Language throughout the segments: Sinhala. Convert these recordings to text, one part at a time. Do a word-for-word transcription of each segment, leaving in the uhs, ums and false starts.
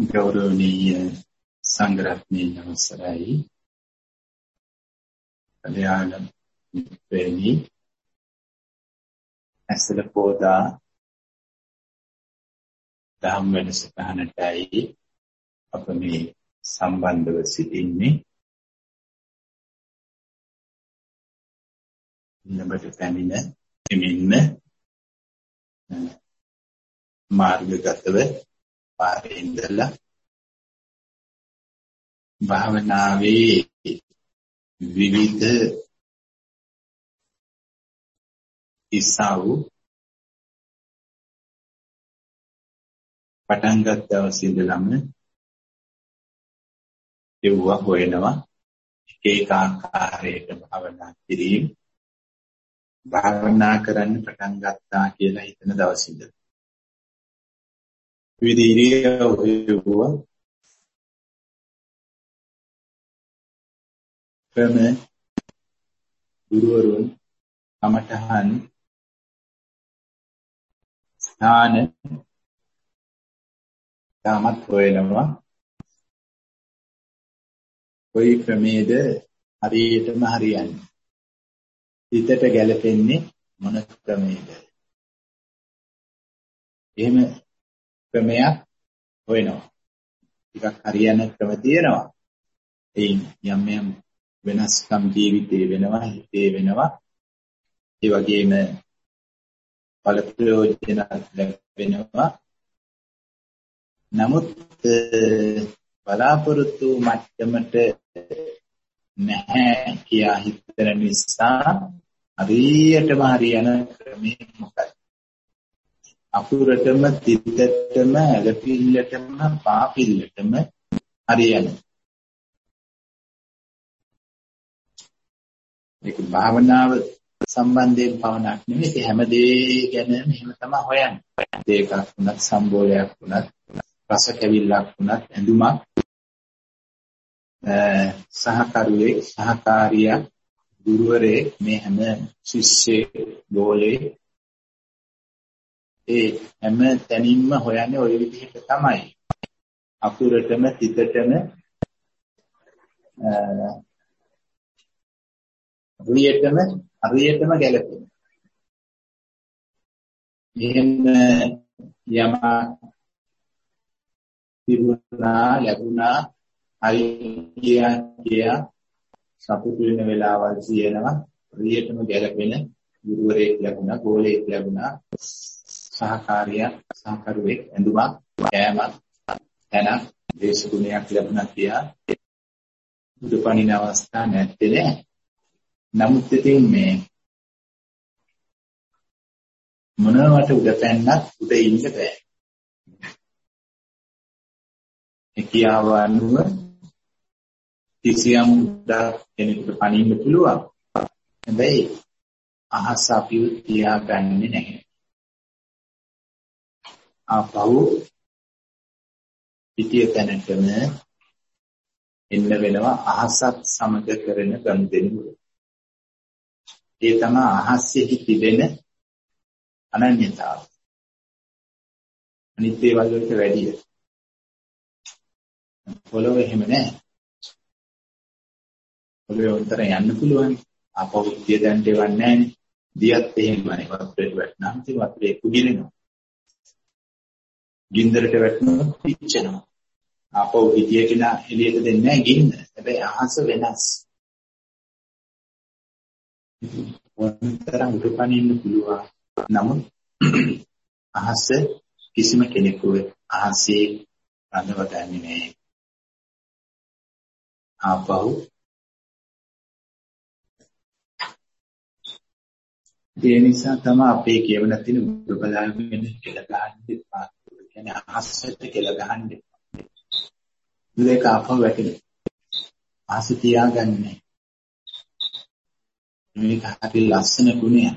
ගෞරවනීය සංඝරත්නයේ අවසරයි කල්‍යාණ මිත්‍රයනි ඇසල පොදා ධම්ම වැඩසටහනටයි අප මේ සම්බන්ධව සිටින්නේ ළඹට පැමිණ එමින්ම මාර්ගගතව පාරේ ඉඳලා භාවනාවේ විවිධ ඉසාව් පටන් ගත්ත දවසේ ඉඳලම ඒවා හොයනවා ඒක ආකාරයකට භාවනා කිරීම භාවනා කරන්න පටන් ගත්තා කියලා හිතන දවසේ ඉඳලා විදිරියව ක්‍රම ගුරුවරුන් කමඨහන් ස්ථාන තමත් හොයනවා කොයි ක්‍රමයේද හරියටම හරියන්නේ හිතට ගැලපෙන්නේ මොන ක්‍රමයේද එහෙම ක්‍රමයක් හොයනවා ටිකක් හරියන ක්‍රම තියෙනවා ඒ යම් යම් වෙනස්කම් ජීවිතේ වෙනවා හිතේ වෙනවා ඒ වගේම ඵල ප්‍රයෝජන ලැබෙනවා නමුත් බලාපොරොත්තු මට්ටමට නැහැ කියා හිතන නිසා හරියටම හරියන ක්‍රමේ මොකක්ද අකුරටම තිත්තටම ඇලපිල්ලටම පාපිල්ලටම හරියන මේක භාවනාව සම්බන්ධයෙන් පවණක් නෙමෙයි හැම දෙයක් ගැනම එහෙම තමයි හොයන්නේ දෙකක් වුණත් සම්බෝලයක් වුණත් රස කැවිල්ලක් වුණත් ඇඳුමක් සහකරුවෙක් සහකාරියක් ගුරුවරයෙක් මේ හැම ශිෂ්‍යෙක් ගෝලේ ඒ හැම තැනින්ම හොයන්නේ ওই විදිහට තමයි අකුරටම තිතටම හරියටම හරියටම ගැලපෙන. එහෙම යම තිබුණා ලැබුණා හරි කියා කියා සතුටු වෙන වෙලාවල් තියෙනවා හරියටම ගැලපෙන ගුරුවරයෙක් ලැබුණා ගෝලයෙක් ලැබුණා සහකාරියක් සහකරුවෙක් ඇඳුමක් කෑමක් තැනක් දේශගුණයක් ලැබුණා කියා දුපණින අවස්ථා නැත්තේ නෑ නමුත් ඉතින් මේ මොනවට උඩ පැන්නත් උඩ ඉන්න බෑ. එකියාව අනුව කිසියම් උඩ කෙනෙකුට පනින්න පුළුවන්. හැබැයි අහස අපිව තියාගන්නේ නැහැ. ආපහු පිටිය තැනටම එන්න වෙනවා අහසත් සමග කරන ගනුදෙනු. ඒ තමයි අහස්සෙහි තිබෙන අනන්‍යතාව. අනිත් ඒවා වලට වැඩිය. පොළොවේ එහෙම නැහැ. පොළොවේ උන්තර යන්න පුළුවන්. ආපහු දිය දැන්ට එවන්නේ නැහැනේ. දියත් එහෙමයි. වතුරට වැටෙනම් ඉතින් වතුරේ කුඩිනවා. ගින්දරට වැටෙනොත් පිච්චෙනවා. ආපහු හිතිය කියලා එළියට දෙන්නේ නැහැ ගින්දර. හැබැයි අහස වෙනස්. වන්තරම් උඩපනින්න පුළුවන්. නමුත් අහස කිසිම කෙනෙකුව අහසේ රඳව ගන්නේ නැහැ. ආපහු ඒ නිසා තමයි අපේ කියවන තියෙන උඩ බලාගෙන කියලා ගහන්න එපා. ඒ කියන්නේ අහසට කියලා ගහන්න එපා. මේක ආපහු වැටෙනවා. අහස තියාගන්නේ. මේක හරි ලස්සන ගුණයක්.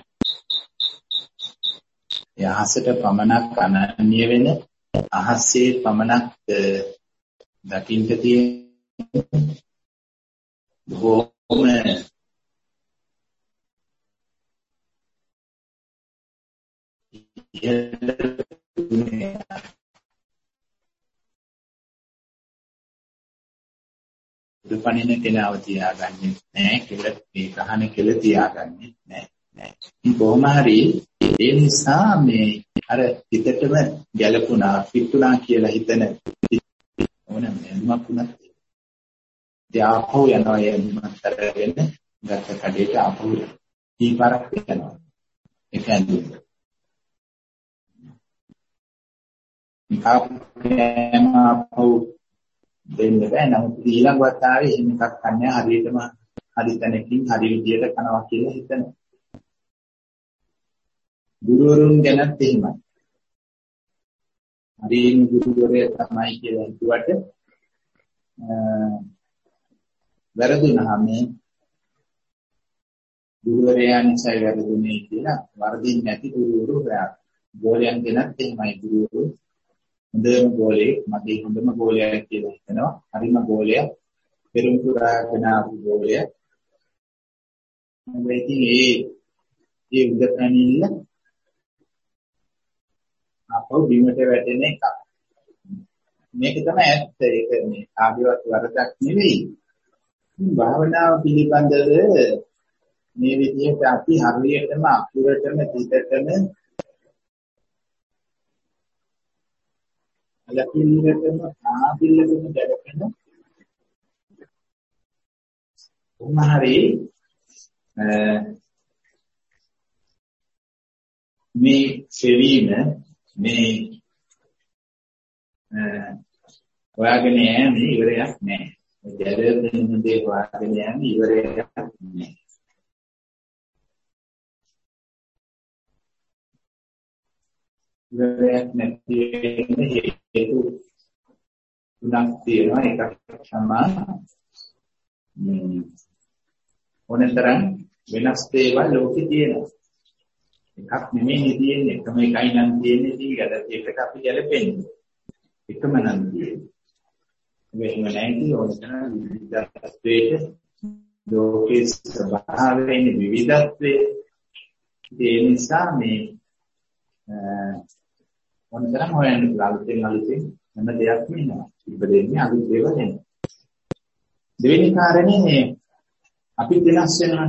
ඒ අහසට පමණක් අනන්‍ය වෙන අහසේ පමණක් දකින්න තියෙන බොහොම දුපණින කෙනාව තියාගන්නේ නැහැ කියලා මේ කහන කියලා තියාගන්නේ නැහැ නෑ. කොහොම හරි ඒ නිසා මේ අර හිතටම ගැලපුණා පිටුණා කියලා හිතන ඕන මෙන්නක් වුණත් ධාපෝ යනවා යන්නතරගෙන ගත කඩේට ආපහු දීපාරක් වෙනවා. ඒ කියන්නේ නිකාපේම ආපහු දෙන්න බෑ. නමුත් ඊළඟ වතාවේ එහෙම එකක් ගන්න හරියටම හරි තැනකින් හරි විදියට කරනවා කියලා හිතනවා. ගුරුවරුන් ගැනත් එහෙමයි. හරියම ගුරුවරයා තමයි කියලා හිතුවට වැරදුනහම ගුරුවරයා නිසා වැරදුනේ කියලා වරදින් නැති ගුරුවරු හොයා. ගෝලයන් ගැනත් එහෙමයි. ගුරුවරු හොඳම ගෝලේ මගේ හොඳම ගෝලයා කියලා හිතනවා. හරිම ගෝලයා පෙරම් පුරාගෙන ආපු ගෝලයා. මේකේ ඒ ඒ උදකනිල්ල අපෝ බිමට වැටෙන එක. මේක තමයි ඇත්ත. ඒක මේ ආදිවත් වරදක් නෙවෙයි. භාවනාව පිළිබඳව මේ විදිහට අපි හරියටම අකුරටම පිටටම අලකින්නටම ආපිල්ලකම දැකගෙන උමහරි මේ සෙවීම මේ හොයාගෙන යන්නේ ඉවරයක් නෑ. ජලයෙන් දේ හොයාගෙන යන්නේ ඉවරයක් නෑ. ඉවරයක් නැති වෙන්නේ හේතු තුනක් තියෙනවා. එකක් තමයි ඕනතරම් වෙනස් දේවල් ලෝකේ තියෙනවා. එකක් නෙමෙයි තියෙන්නේ. එකම එකයි නම් තියෙන්නේ. ඉතින් ඒකට අපි ගැලපෙන්නේ. එකම නම් තියෙන්නේ. වෙනම නැති ඕනතරම් විවිධත්වයේ ලෝකේ ස්වභාවයෙන් විවිධත්වයේ ඒ නිසා මේ ඕනතරම් හොයන්න අලුතෙන් අලුතෙන් හැම දෙයක්ම එනවා. ඉපදෙන්නේ අලුත් දේවල් එනවා. දෙවෙනි කාරණේ අපි වෙනස් වෙනවා.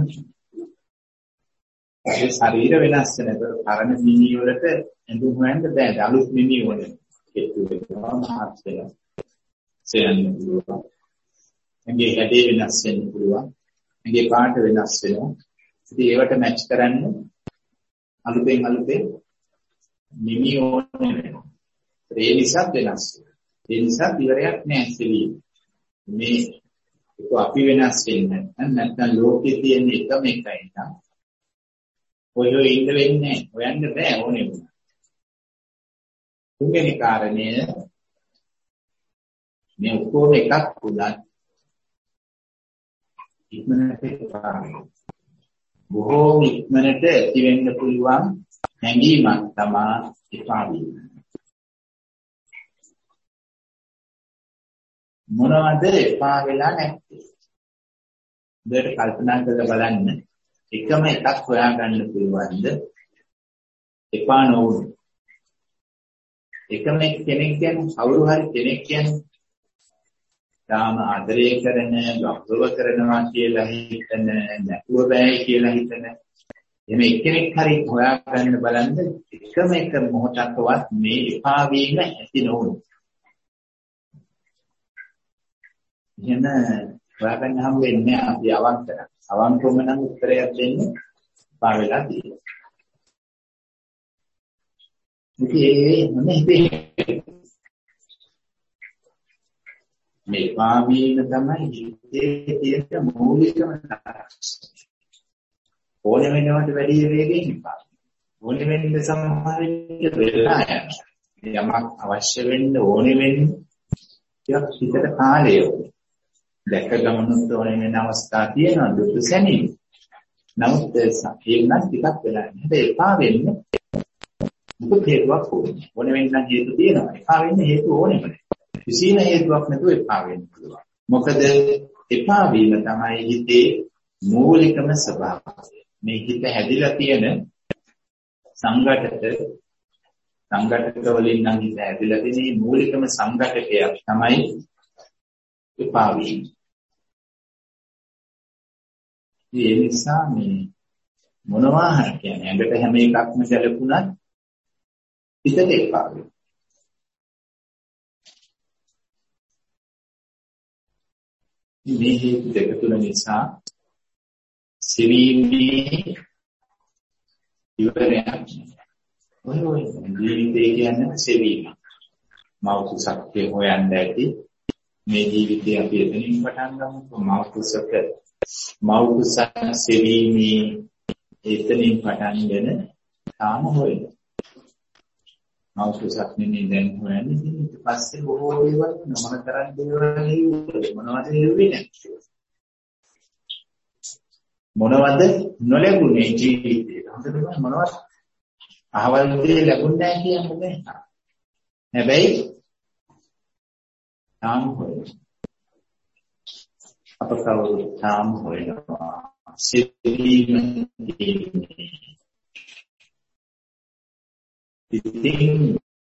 ඒ ශරීර වෙනස් වෙනකොට පරණ මිනි වලට ඇඳුම් හොයන්න බෑ. අලුත් මිනි වල ඒකේ මහත් වෙනවා. සෙයන්න පුළුවන්. එංගේ හැඩේ වෙනස් වෙන්න පුළුවන්. එංගේ පාට වෙනස් වෙනවා. ඉතින් ඒවට මැච් කරන්න අලුතෙන් අලුතෙන් මිනි ඕනේ වෙනවා. ඒ නිසා වෙනස් වෙනවා. ඒ නිසා ඉවරයක් නෑ සෙවීම. මේ ඒක අපි වෙනස් වෙන්නේ නැත්නම් ලෝකේ තියෙන එකම එකයි නේද? ඔය ඔය ඉන්න වෙන්නේ හොයන්න බෑ ඕනේ වුණා. තුන්වෙනි කාරණය මේ ඔක්කොම එකක් උදත් ඉක්මනට බොහෝ ඉක්මනට ඇති වෙන්න පුළුවන් හැඟීමක් තමයි එපා වීම. මොනවද එපා වෙලා නැත්තේ? දෙයට කල්පනා කරලා බලන්න. එකම එකක් හොයාගන්න පුළුවන්ද? එපා නොවුන. එකම කෙනෙක් කියන්නේ කවුරු හරි කෙනෙක් කියන්නේ තාම ආදරය කරන, ගෞරව කරනවා කියලා හිතන, නැතුව බෑ කියලා හිතන. එහෙම එක්කෙනෙක් හරි හොයාගන්න බලන්න එකම එක මොහොතකවත් මේ එපා වීම ඇති නොවුන. එහෙම හොයාගන්න හම් වෙන්නේ අපි අවංකව. අවංකවම නම් උත්තරයක් දෙන්න පා වෙලා තියෙනවා. ඉතින් මොනේ මේ පාවීම තමයි හිතේ තියෙන මූලිකම ලක්ෂණ. ඕනෙ වෙනවට වැඩි වේගෙන් ඉපා. ඕනෙ වෙන්න සමහර විට වෙලා යනවා. යමක් අවශ්‍ය වෙන්න ඕනෙ වෙන්නේ ටිකක් හිතට කාලය ඕනේ. දැක ගමනුත් ඕනෙ වෙන අවස්ථා තියෙනවා දුක සැනීම. නමුත් ඒ නම් ටිකක් වෙලා නැහැ. එපා වෙන්නේ දුක හේතුවක් ඕනේ. ඕනෙ වෙන්න හේතු තියෙනවා. එපා වෙන්නේ හේතු ඕනෙම නැහැ. කිසිම හේතුවක් නැතුව එපා වෙන්න පුළුවන්. මොකද එපා වීම තමයි හිතේ මූලිකම ස්වභාවය. මේ හිත හැදිලා තියෙන සංඝටක සංඝටක වලින් නම් හිත හැදිලා තියෙන මූලිකම සංඝටකයක් තමයි එපා වීම. ඒ නිසා මේ මොනවා හරි කියන්නේ ඇඟට හැම එකක්ම ගැලපුණත් පිටට එපා වෙනවා. මේ හේතු දෙක තුන නිසා සිවීමේ ඉවරයක් ඔය ඔය ජීවිතය කියන්නේ සෙවීම. මෞතුසක්ය හොයන්න ඇති මේ ජීවිතය අපි එතනින් පටන් ගමු. මෞතුසක මෞතුසක් සෙවීමේ එතනින් පටන්ගෙන තාම හොයන. මෞතුසක් නෙමෙයි දැන් හොයන්නේ. ඊට පස්සේ බොහෝ දේවල් මොන තරම් දේවල් නෙවෙයි මොනවද නෙවෙයි නැහැ. මොනවද නොලැබුණේ ජීවිතේ. හොඳට මොනවද අහවල් දේ ලැබුණේ නැහැ කියන්නේ නැහැ. හැබැයි තාම හොයන. අප කවුරුත් තාම හොයනවා. සිතීම ඉතින්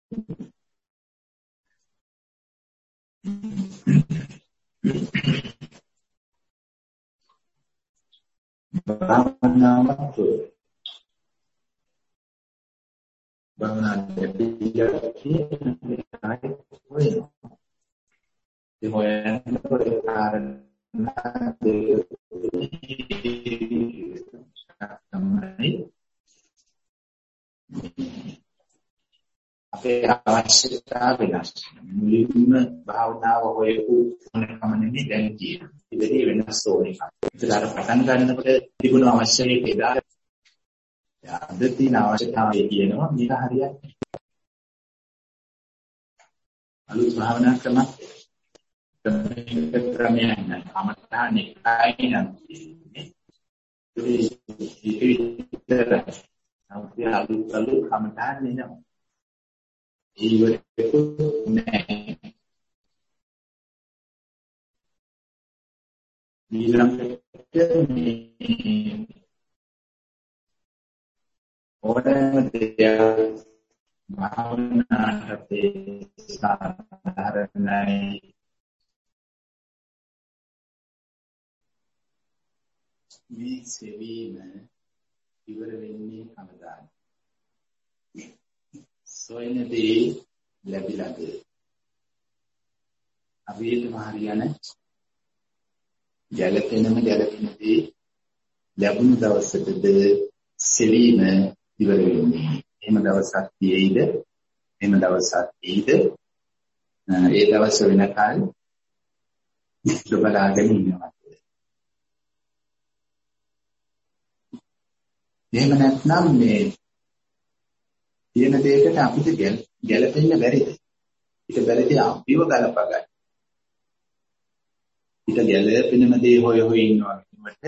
භාවනාවක් භාවනාවක් පිළිගන්නේ නැහැ වෙනවා. ඒ මොයන්තර කාරණා දෙක තමයි අපේ අවශ්‍යතාව වෙනස්. මුලින්ම භාවනාව හොයපු මොනකම නෙමෙයි දැන් කියන්නේ. ඉතින් වෙනස් ඕනේ. ඒකට අර පටන් ගන්නකොට තිබුණ අවශ්‍යකේ පෙදා අද තියෙන අවශ්‍යතාවය කියනවා මේක හරියට අලුත් භාවනා ක්‍රමයක් ක්‍රමයක් නෑ. අමතානේ කායින ඒ විතර අපි අලුත් අලුත් අමතානේ නෑ. ඒවලට නෑ. ඊළඟට මේ ඕනෑම දෙයක් භාවනාවට සාධාරණයි. මේ සෙවීම ඉවර වෙන්නේ කවදාද? සොයනදී ලැබිලාද? අපිටම හරියන ගැලපෙනම ගැලපෙනදී ලැබුණු දවසකද සෙවීම ඉවර වෙන්නේ. එහෙම දවසක් තියෙයිද? එහෙම දවසක් තියෙයිද? ඒ දවස වෙනකල් දුබලාගෙන ඉන්නවා. එහෙම නැත්නම් මේ තියෙන දෙයකට අපිට ගැලපෙන්න බැරිද? ඊට බැරිද අපිව ගලප ගන්න. ඊට ගැලපෙනම දේ හොය හොය ඉන්නවා කියනකොට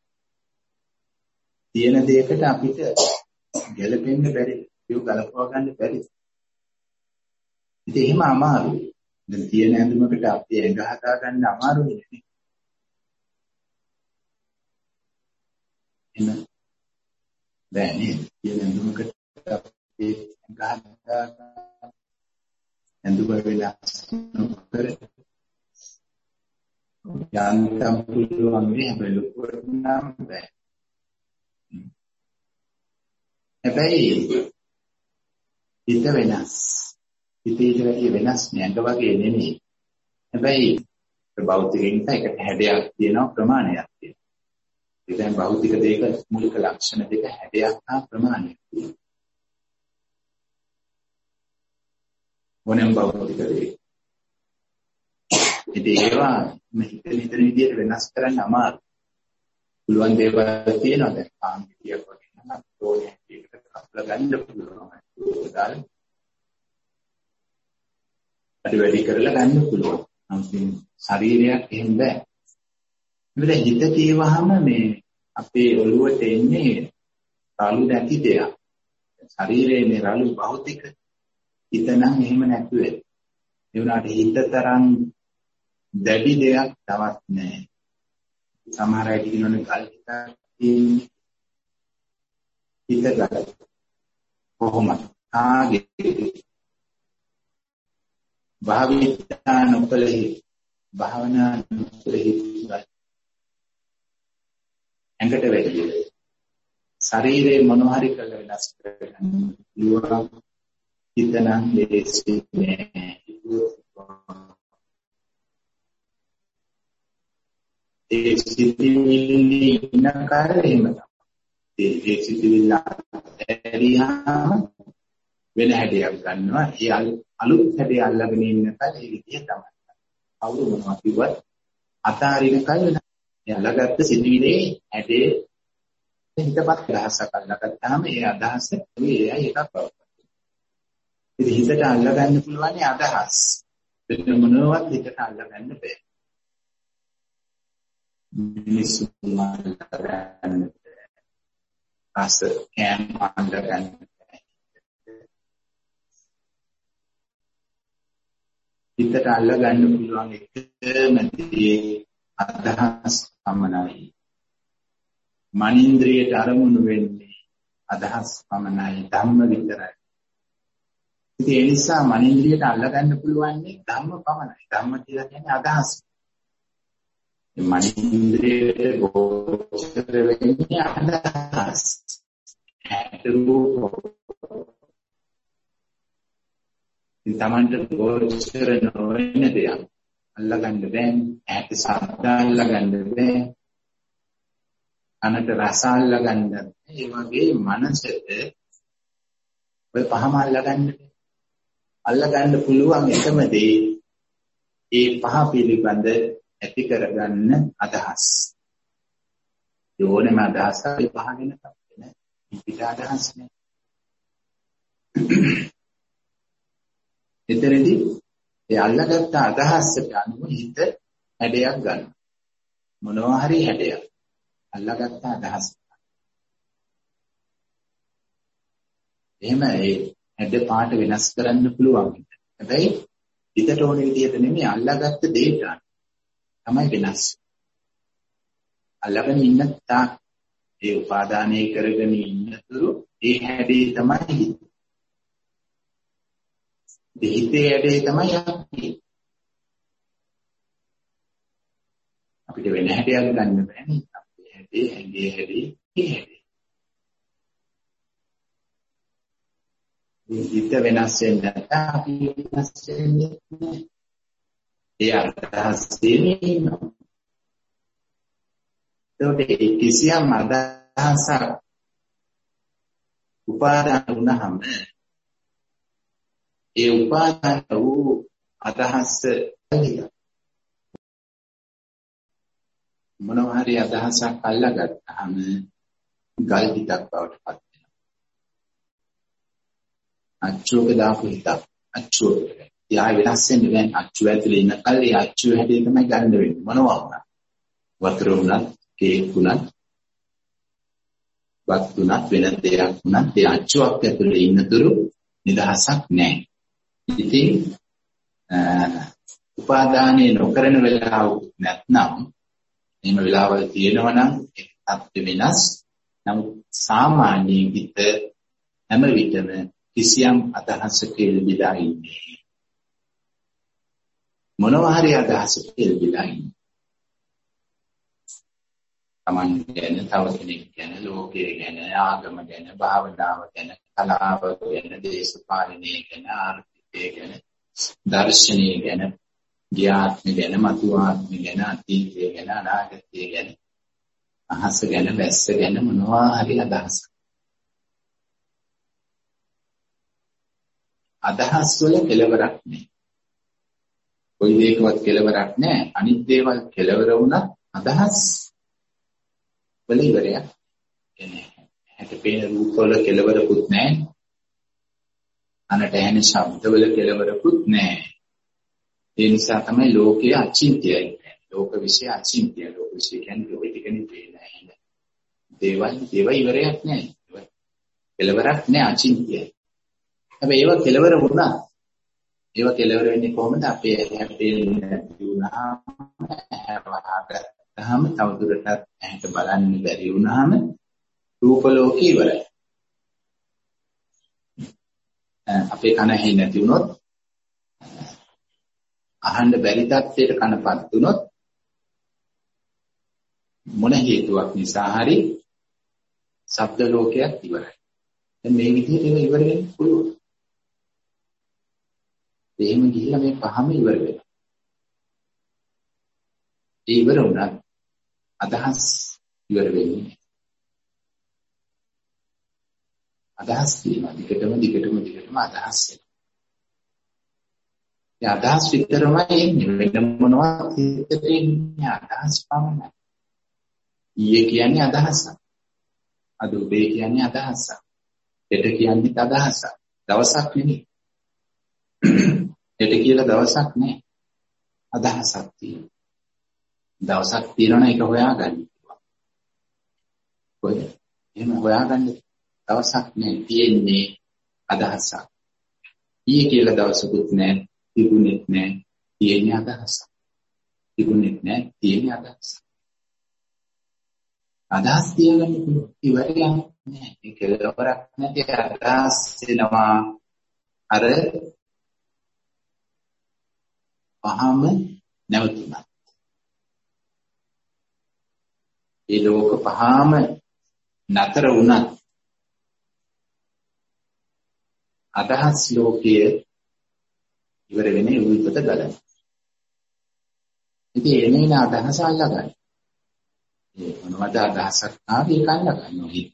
තියෙන දෙයකට අපිට ගැලපෙන්න බැරි. ඒක ගලපවා ගන්න බැරි. ඉතින් එහෙම අමාරුයි. දැන් තියෙන ඇඳුමකට අපි ඇඟ හදා ගන්න අමාරුයි නේ. එහෙම බෑ නේද? තියෙන ඇඳුමකට අපි ඇඟ හදා ඇඳුම වෙනස් නොකර යන්තම් පුළුවන් නේ. හැබැයි ලොකුවට නම් බෑ. හැබැයි හිත වෙනස්. හිතේ ඉතිරි වෙනස් නේද වගේ නෙමෙයි. හැබැයි භෞතිකයෙන් එකට හැඩයක් තියෙනවා ප්‍රමාණයක් තියෙනවා. ඒ කියන්නේ භෞතික දෙයක මූලික ලක්ෂණ දෙක හැඩයක් හා ප්‍රමාණයක් තියෙනවා. මොනෙන් භෞතික දෙයක්. ඉතින් ඒවා මෙතන හිතන විදිහට වෙනස් කරන්න අමාරුයි. පුළුවන් දේවල් තියෙනවා දැන් කාන්තියක් වගේ නම් ඕනේ ඒකට අපල ගන්න පුළුවන්. උදාහරණ අඩි වැඩි කරලා ගන්න පුළුවන්. නමුත් ශරීරයක් එහෙම බෑ. මෙතන හිත කියවහම මේ අපේ ඔළුවට එන්නේ රළු නැති දෙයක්. ශරීරයේ මේ රළු භෞතික හිත නම් එහෙම නැතුව. ඒ වුණාට හිත තරම් දැඩි දෙයක් තවත් නැහැ. සමහර අය කියනෝනේ ගල් හිතක් තියෙන්නේ. හිත ගල. කොහොමද? ආගේ භාවිතා නොකලෙහි භාවනා නොකලෙහි ඇඟට වැඩි ශරීරේ මොනවාරි කළ වෙනස් කරගන්න පුළුවන් හිතනම් ලේසි නෑ. ඒ සිතිවිලි ඉන්න කාලේ එහෙම තමයි. ඒ සිතිවිල්ල ඇරියාම වෙන හැඩයක් ගන්නවා. ඒ අලුත් හැඩය අල්ලගෙන ඉන්න කාලේ ඒ විදිය තමයි. අවුරු මොනවා කිව්වත් අතාරින කාලේ වෙන. ඒ අල්ලගත්ත සිතිවිලේ හැඩේ හිතපත් අදහසක් අල්ලගත්තාම ඒ අදහස ඒයි එකක් බව. ඉතින් හිතට අල්ලගන්න පුළුවන් අදහස්. වෙන මොනවත් හිතට අල්ලගන්න බෑ. මිනිස්සු අල්ලගන්න රස කෑම අල්ලගන්න හිතට අල්ලගන්න පුළුවන් එකම දේ අදහස් පමණයි. මනින්ද්‍රියට අරමුණු වෙන්නේ අදහස් පමණයි, ධම්ම විතරයි. ඉතින් ඒ නිසා මනින්ද්‍රියට අල්ලගන්න පුළුවන් ධම්ම පමණයි. ධම්ම කියලා කියන්නේ අදහස්. මනින්ද්‍රියට ගෝචර වෙන්නේ අදහස්. ඉතින් Tamanට ගෝචර නොවන දෙයක් අල්ලගන්න බෑ. ඇට ශබ්ද අල්ලගන්න බෑ. අනට රස අල්ලගන්න බෑ. ඒ වගේ මනසට ඔය පහම අල්ලගන්න බෑ. අල්ලගන්න පුළුවන් එකම දේ ඒ පහ පිළිබඳ ඇති කරගන්න අදහස්. ඕනෙම අදහසක් පහගෙන තමයි. පිට අදහස් නේ. එතරම්දී ඒ අල්ලගත්ත අදහසට අනුව හිත හැඩයක් ගන්න. මොනවා හරි හැඩයක්. අල්ලගත්ත අදහස. එහෙම ඒ හැඩ පාට වෙනස් කරන්න පුළුවන්. හැබැයි හිතට ඕන විදිහට නෙමෙයි අල්ලගත්ත දෙයට තමයි වෙනස්. අල්ලගෙන ඉන්න තාක් ඒ උපාදානය කරගෙන ඉන්නතුරු ඒ හැඩේ තමයි හිත. හිතේ හැඩේ තමයි අපි. අපිට වෙන හැඩයක් ගන්න බෑනේ. අපේ හැඩේ හැඩේ හැඩේ ඒ හැඩේ. හිත වෙනස් වෙන්න නැත්නම් අපි වෙනස් වෙන්නේ නැහැ. ඒ අදහස් දෙන්නේ. ඒකට කිසියම් අදහසක් උපාදාන වුණාම ඒ උපාදාන වූ අදහස මොනවා හරි අදහසක් අල්ලගත්තාම ගල් හිතක් බවට පත් වෙනවා. අච්චුවක දාපු හිතක් අච්චුවක. යා වෙනස් වෙන්නේ නැහැ. අච්චුව ඇතුලේ ඉන්න කල්ලි අච්චුව හැදේ තමයි ගන්න වෙන්නේ. මොනවා වුණත්. වතුර වුණත්, කේක් වුණත්, වත් වුණත් වෙන දෙයක් වුණත් ඒ අච්චුවක් ඇතුලේ ඉන්නතුරු නිදහසක් නැහැ. ඉතින් උපාදානයේ නොකරන වෙලාව නැත්නම් එහෙම වෙලාවල් තියෙනවා නම් ඒක තත්ත්ව වෙනස්. නමුත් සාමාන්‍ය හිත හැම විටම කිසියම් අදහසක එල්බිලා ඉන්නේ. මොනවා හරි අදහසක එල්බිලා ඉන්නේ. Taman ගැන, තව කෙනෙක් ගැන, ලෝකයේ ගැන, ආගම ගැන, භාවනාව ගැන, කලාව ගැන, දේශපාලනය ගැන, ආර්ථිකය ගැන, දර්ශනය ගැන, ගියාත්ම ගැන, මතුආත්ම ගැන, අතීතය ගැන, අනාගතය ගැන, අහස ගැන, වැස්ස ගැන මොනවා හරි අදහස්. අදහස් වල කෙලවරක් නැහැ. කොයි දෙයකවත් කෙලවරක් නැහැ. අනිත් දේවල් කෙලවර වුණත් අදහස් වල ඉවරයක්. එන්නේ හැට පේන රූප වල කෙලවරකුත් නැහැ. අනට ඇහෙන ශබ්ද වල කෙලවරකුත් නැහැ. ඒ නිසා තමයි ලෝකයේ අචින්ත්‍යයි. ලෝක විශ්ය අචින්ත්‍යයි. ලෝක විශ්ය කියන්නේ ලෝකෙ කියන්නේ පේන දේවල් දේව ඉවරයක් නැහැ. කෙලවරක් නැහැ අචින්ත්‍යයි. හැබැයි ඒවා කෙලවර වුණා. ඒවා කෙලවර වෙන්නේ කොහොමද? අපේ හැපේ නැති වුණාම හැවහගත්තාම තවදුරටත් ඇහැට බලන්න බැරි වුණාම රූප ලෝකේ ඉවරයි. අපේ කන ඇහි නැති වුණොත් අහන්න බැරි තත්ත්වයට කනපත් වුණොත් මොන හේතුවක් නිසා හරි ශබ්ද ලෝකයක් ඉවරයි. දැන් මේ විදිහට ඒක ඉවර වෙන්න පුළුවන්. එහෙම ගිහිල්ලා මේ පහම ඉවර වෙනවා. ඒ ඉවර වුණා අදහස් ඉවර වෙන්නේ. අදහස් තියෙනවා. දිගටම දිගටම දිගටම අදහස් එනවා. ඒ අදහස් විතරමයි එන්නේ. වෙන මොනවද හිතේ ඉන්නේ අදහස් පමණයි. ඊයේ කියන්නේ අදහසක්. අද උදේ කියන්නේ අදහසක්. හෙට කියන්නේ අදහසක්. දවසක් නෙමෙයි. හෙට කියලා දවසක් නෑ. අදහසක් තියෙනවා. දවසක් තියෙනවා ඒක හොයාගන්න. කොහෙද? එහෙම හොයාගන්න දවසක් නෑ. තියෙන්නේ අදහසක්. ඊයේ කියලා දවසකුත් නෑ. තිබුණෙත් නෑ. තියෙන්නේ අදහසක්. තිබුණෙත් නෑ. තියෙන්නේ අදහසක්. අදහස් තියගන්න පුළුවන්. ඉවරයක් නෑ. ඒක කෙලවරක් නැති අදහස් එනවා. අර පහම නැවතුණා. ඒ ලෝක පහම නතර වුණත් අදහස් ලෝකයේ ඉවර වෙන්නේ උවිතට ගලන. ඉතින් එනේන අදහස අල්ලගන්න. ඒ මොනවද අදහසක් ආවේ ඒක අල්ලගන්න හිත.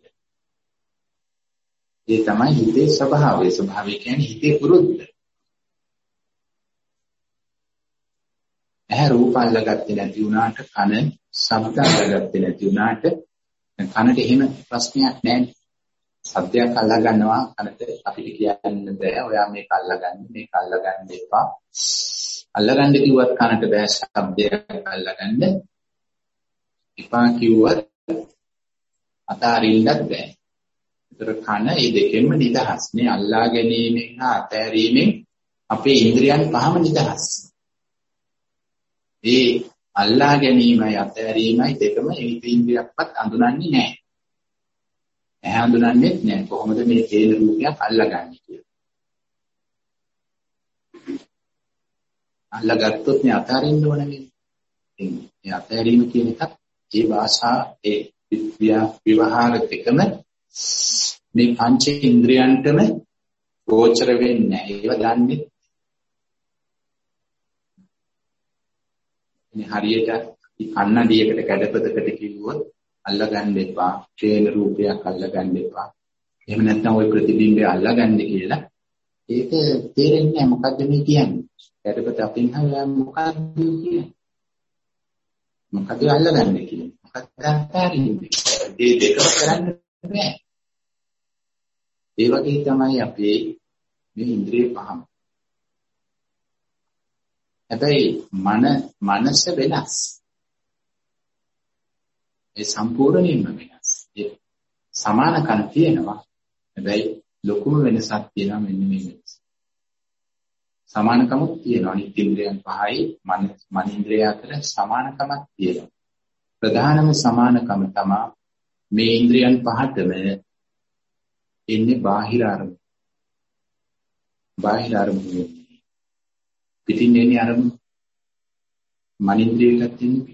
ඒ තමයි හිතේ ස්වභාවය. ස්වභාවය කියන්නේ හිතේ පුරුද්ද. ඇහැ රූප අල්ලගත්තේ නැති වුණාට කන ශබ්ද අල්ලගත්තේ නැති වුණාට කනට එහෙම ප්‍රශ්නයක් නැහැ. ශබ්දයක් අල්ලා ගන්නවා කනට අපිට කියන්න බෑ. ඔයා මේක අල්ලගන්න මේක අල්ලගන්න එපා. අල්ලගන්න කිව්වත් කනට බෑ ශබ්දයක් අල්ලගන්න. එපා කිව්වත් අතාරින්නත් බෑ. ඒතර කන මේ දෙකෙන්ම නිදහස්. මේ අල්ලා ගැනීමෙන් හා අතෑරීමෙන් අපේ ඉන්ද්‍රියන් පහම නිදහස්. ඒ අල්ලා ගැනීමයි අතෑරීමයි දෙකම ඉන්ද්‍රියක්වත් අඳුනන්නේ නැහැ. ඇහැ අඳුනන්නේ නැහැ. කොහොමද මේ හේන රූපයක් අල්ලගන්නේ කියලා. අල්ලගත්තොත් මේ අතාරින්න ඕන නේ. මේ අතෑරීම කියන එකත් ඒ භාෂා ඒ විවහාර දෙකම මේ පංච ඉන්ද්‍රියන්ටම ගෝචර වෙන්නේ නැහැ. ඒව දන්නේ මේ හරියට කන්නඩියකට කැඩපතකට කිව්වොත් අල්ලගන්න එපා. ඡේන රූපයක් අල්ලගන්න එපා. එහෙම නැත්නම් ওই ප්‍රතිබිම්බය අල්ලගන්න කියලා. ඒක තේරෙන්නේ නැහැ මොකද්ද මේ කියන්නේ. කැඩපත අපින් හරියට මොකද්ද කියන්නේ. මොකද අල්ලගන්නේ කියන්නේ. මොකක්ද අත්හැරින්නේ. මේ දෙකම කරන්න බෑ. ඒ වගේ තමයි අපේ මේ ඉන්ද්‍රිය පහම. හැබැයි මන මනස වෙනස්. ඒ සම්පූර්ණයෙන්ම වෙනස්. ඒ සමානකම් තියෙනවා. හැබැයි ලොකුම වෙනසක් තියෙනවා මෙන්න මේ වෙනස. සමානකමක් තියෙනවා. අනිත් ඉන්ද්‍රියන් පහයි මන මන ඉන්ද්‍රිය අතර සමානකමක් තියෙනවා. ප්‍රධානම සමානකම තමයි මේ ඉන්ද්‍රියන් පහටම එන්නේ බාහිර අරමුණ. බාහිර අරමුණ පිටින් එන්නේ අරමුණ. මන ඉන්ද්‍රියකට තියෙන්නේ.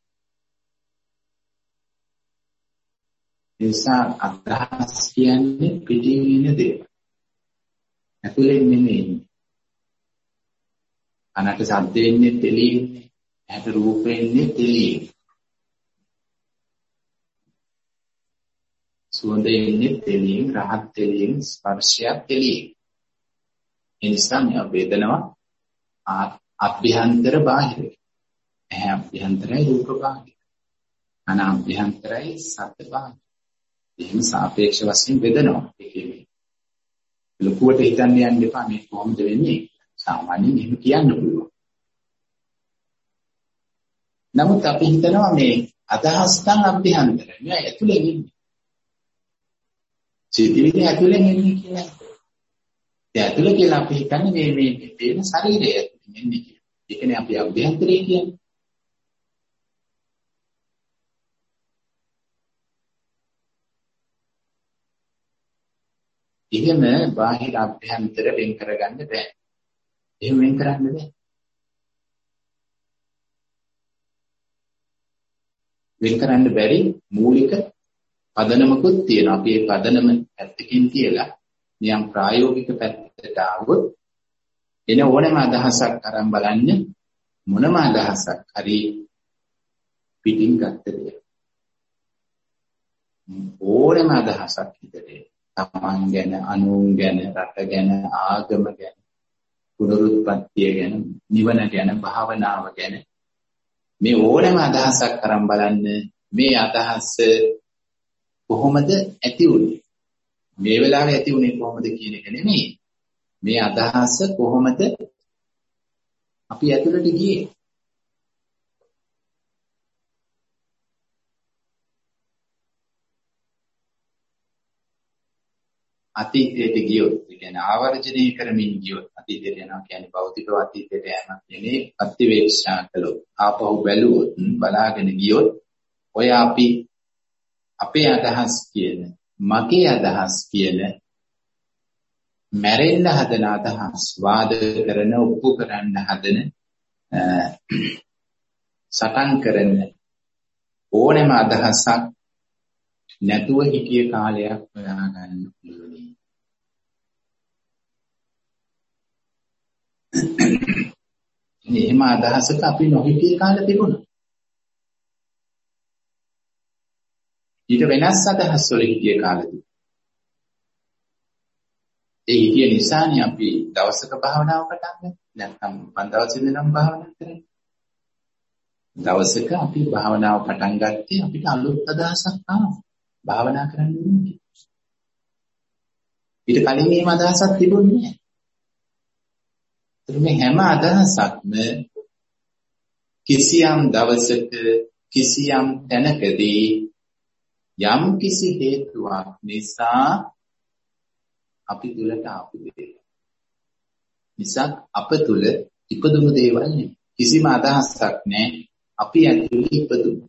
නිසා අදහස් කියන්නේ පිටින් එන දේවල්. ඇතුලෙන් නෙමෙයි. අනට ශබ්ද එන්නේ තෙලියෙන්නේ. ඇහැට රූප එන්නේ තෙලියෙන්. සුවඳ එන්නේ තෙලියෙන්, රහත් තෙලියෙන්, ස්පර්ශයක් තෙලියෙන්. ඒ නිසා මේ වේදනාව අභ්‍යන්තර බාහිර. ඇහැ අභ්‍යන්තරයි රූප බාහිර. අන අභ්‍යන්තරයි සත්‍ය බාහිර. එහෙම සාපේක්ෂ වශයෙන් බෙදනවා. ඒකේ ලොකුවට හිතන්න යන්න එපා මේ කොහොමද වෙන්නේ. සාමාන්‍යයෙන් එහෙම කියන්න පුළුවන්. නමුත් අපි හිතනවා මේ අදහස් නම් අභ්‍යන්තරයි. මේ ඇතුලෙන් ඉන්නේ. සිතිවිලි ඇතුලෙන් එන්නේ කියලා. ඒ ඇතුලේ කියලා අපි හිතන්නේ මේ මේ පේන ශරීරය ඇතුලෙන් එන්නේ කියලා. ඒකනේ අපි අභ්‍යන්තරය කියන්නේ. එහෙම බාහිර අභ්‍යන්තර වෙන් කරගන්න බෑ. එහෙම වෙන් කරන්න බෑ. වෙන් කරන්න බැරි මූලික පදනමකුත් තියෙනවා. අපි ඒ පදනම පැත්තකින් තියලා නියම් ප්‍රායෝගික පැත්තට ආවොත් එන ඕනෑම අදහසක් අරන් බලන්න මොනම අදහසක් හරි පිටින් ගත්තද ඕනෑම අදහසක් හිතේ තමන් ගැන, අනුන් ගැන, රට ගැන, ආගම ගැන, පුනරුත්පත්තිය ගැන, නිවන ගැන, භාවනාව ගැන මේ ඕනෑම අදහසක් අරන් බලන්න මේ අදහස කොහොමද ඇති වුනේ? මේ වෙලාවේ ඇති වුනේ කොහොමද කියන එක නෙමෙයි. මේ අදහස කොහොමද අපි ඇතුළට ගියේ? අතීතයට ගියොත්, ඒ කියන්නේ ආවර්ජනය කරමින් ගියොත්, අතීතයට යනවා කියන්නේ භෞතිකව අතීතයට යෑමක් නෙමෙයි, අත්‍යවේක්ෂා කළොත්, ආපහු බැලුවොත්, බලාගෙන ගියොත් ඔය අපි අපේ අදහස් කියන, මගේ අදහස් කියන මැරෙන්න හදන අදහස්, වාද කරන, ඔප්පු කරන්න හදන, සටන් කරන ඕනෑම අදහසක් නැතුව හිටිය කාලයක් හොයාගන්න පුළුවන්. එහෙම අදහසක අපි නොහිටිය කාලෙ තිබුණා. ඊට වෙනස් අදහස් වල හිටිය කාලෙදී. ඒ හිටිය නිසානේ අපි දවසක භාවනාව පටන් ගත්තේ. නැත්නම් පන්දවස් ඉඳන් භාවනා කරන්නේ. දවසක අපි භාවනාව පටන් ගත්තේ අපිට අලුත් අදහසක් ආවා. භාවනා කරන්න ඕනේ. ඊට කලින් මේ අදහසක් තිබුණේ නැහැ. මේ හැම අදහසක්ම කිසියම් දවසක කිසියම් තැනකදී යම් කිසි හේතුවක් නිසා අපි තුලට ආපු දෙයක්. නිසා අප තුල ඉපදුණු දේවල් නෙමෙයි. කිසිම අදහසක් නැහැ. අපි ඇතුලේ ඉපදුණු.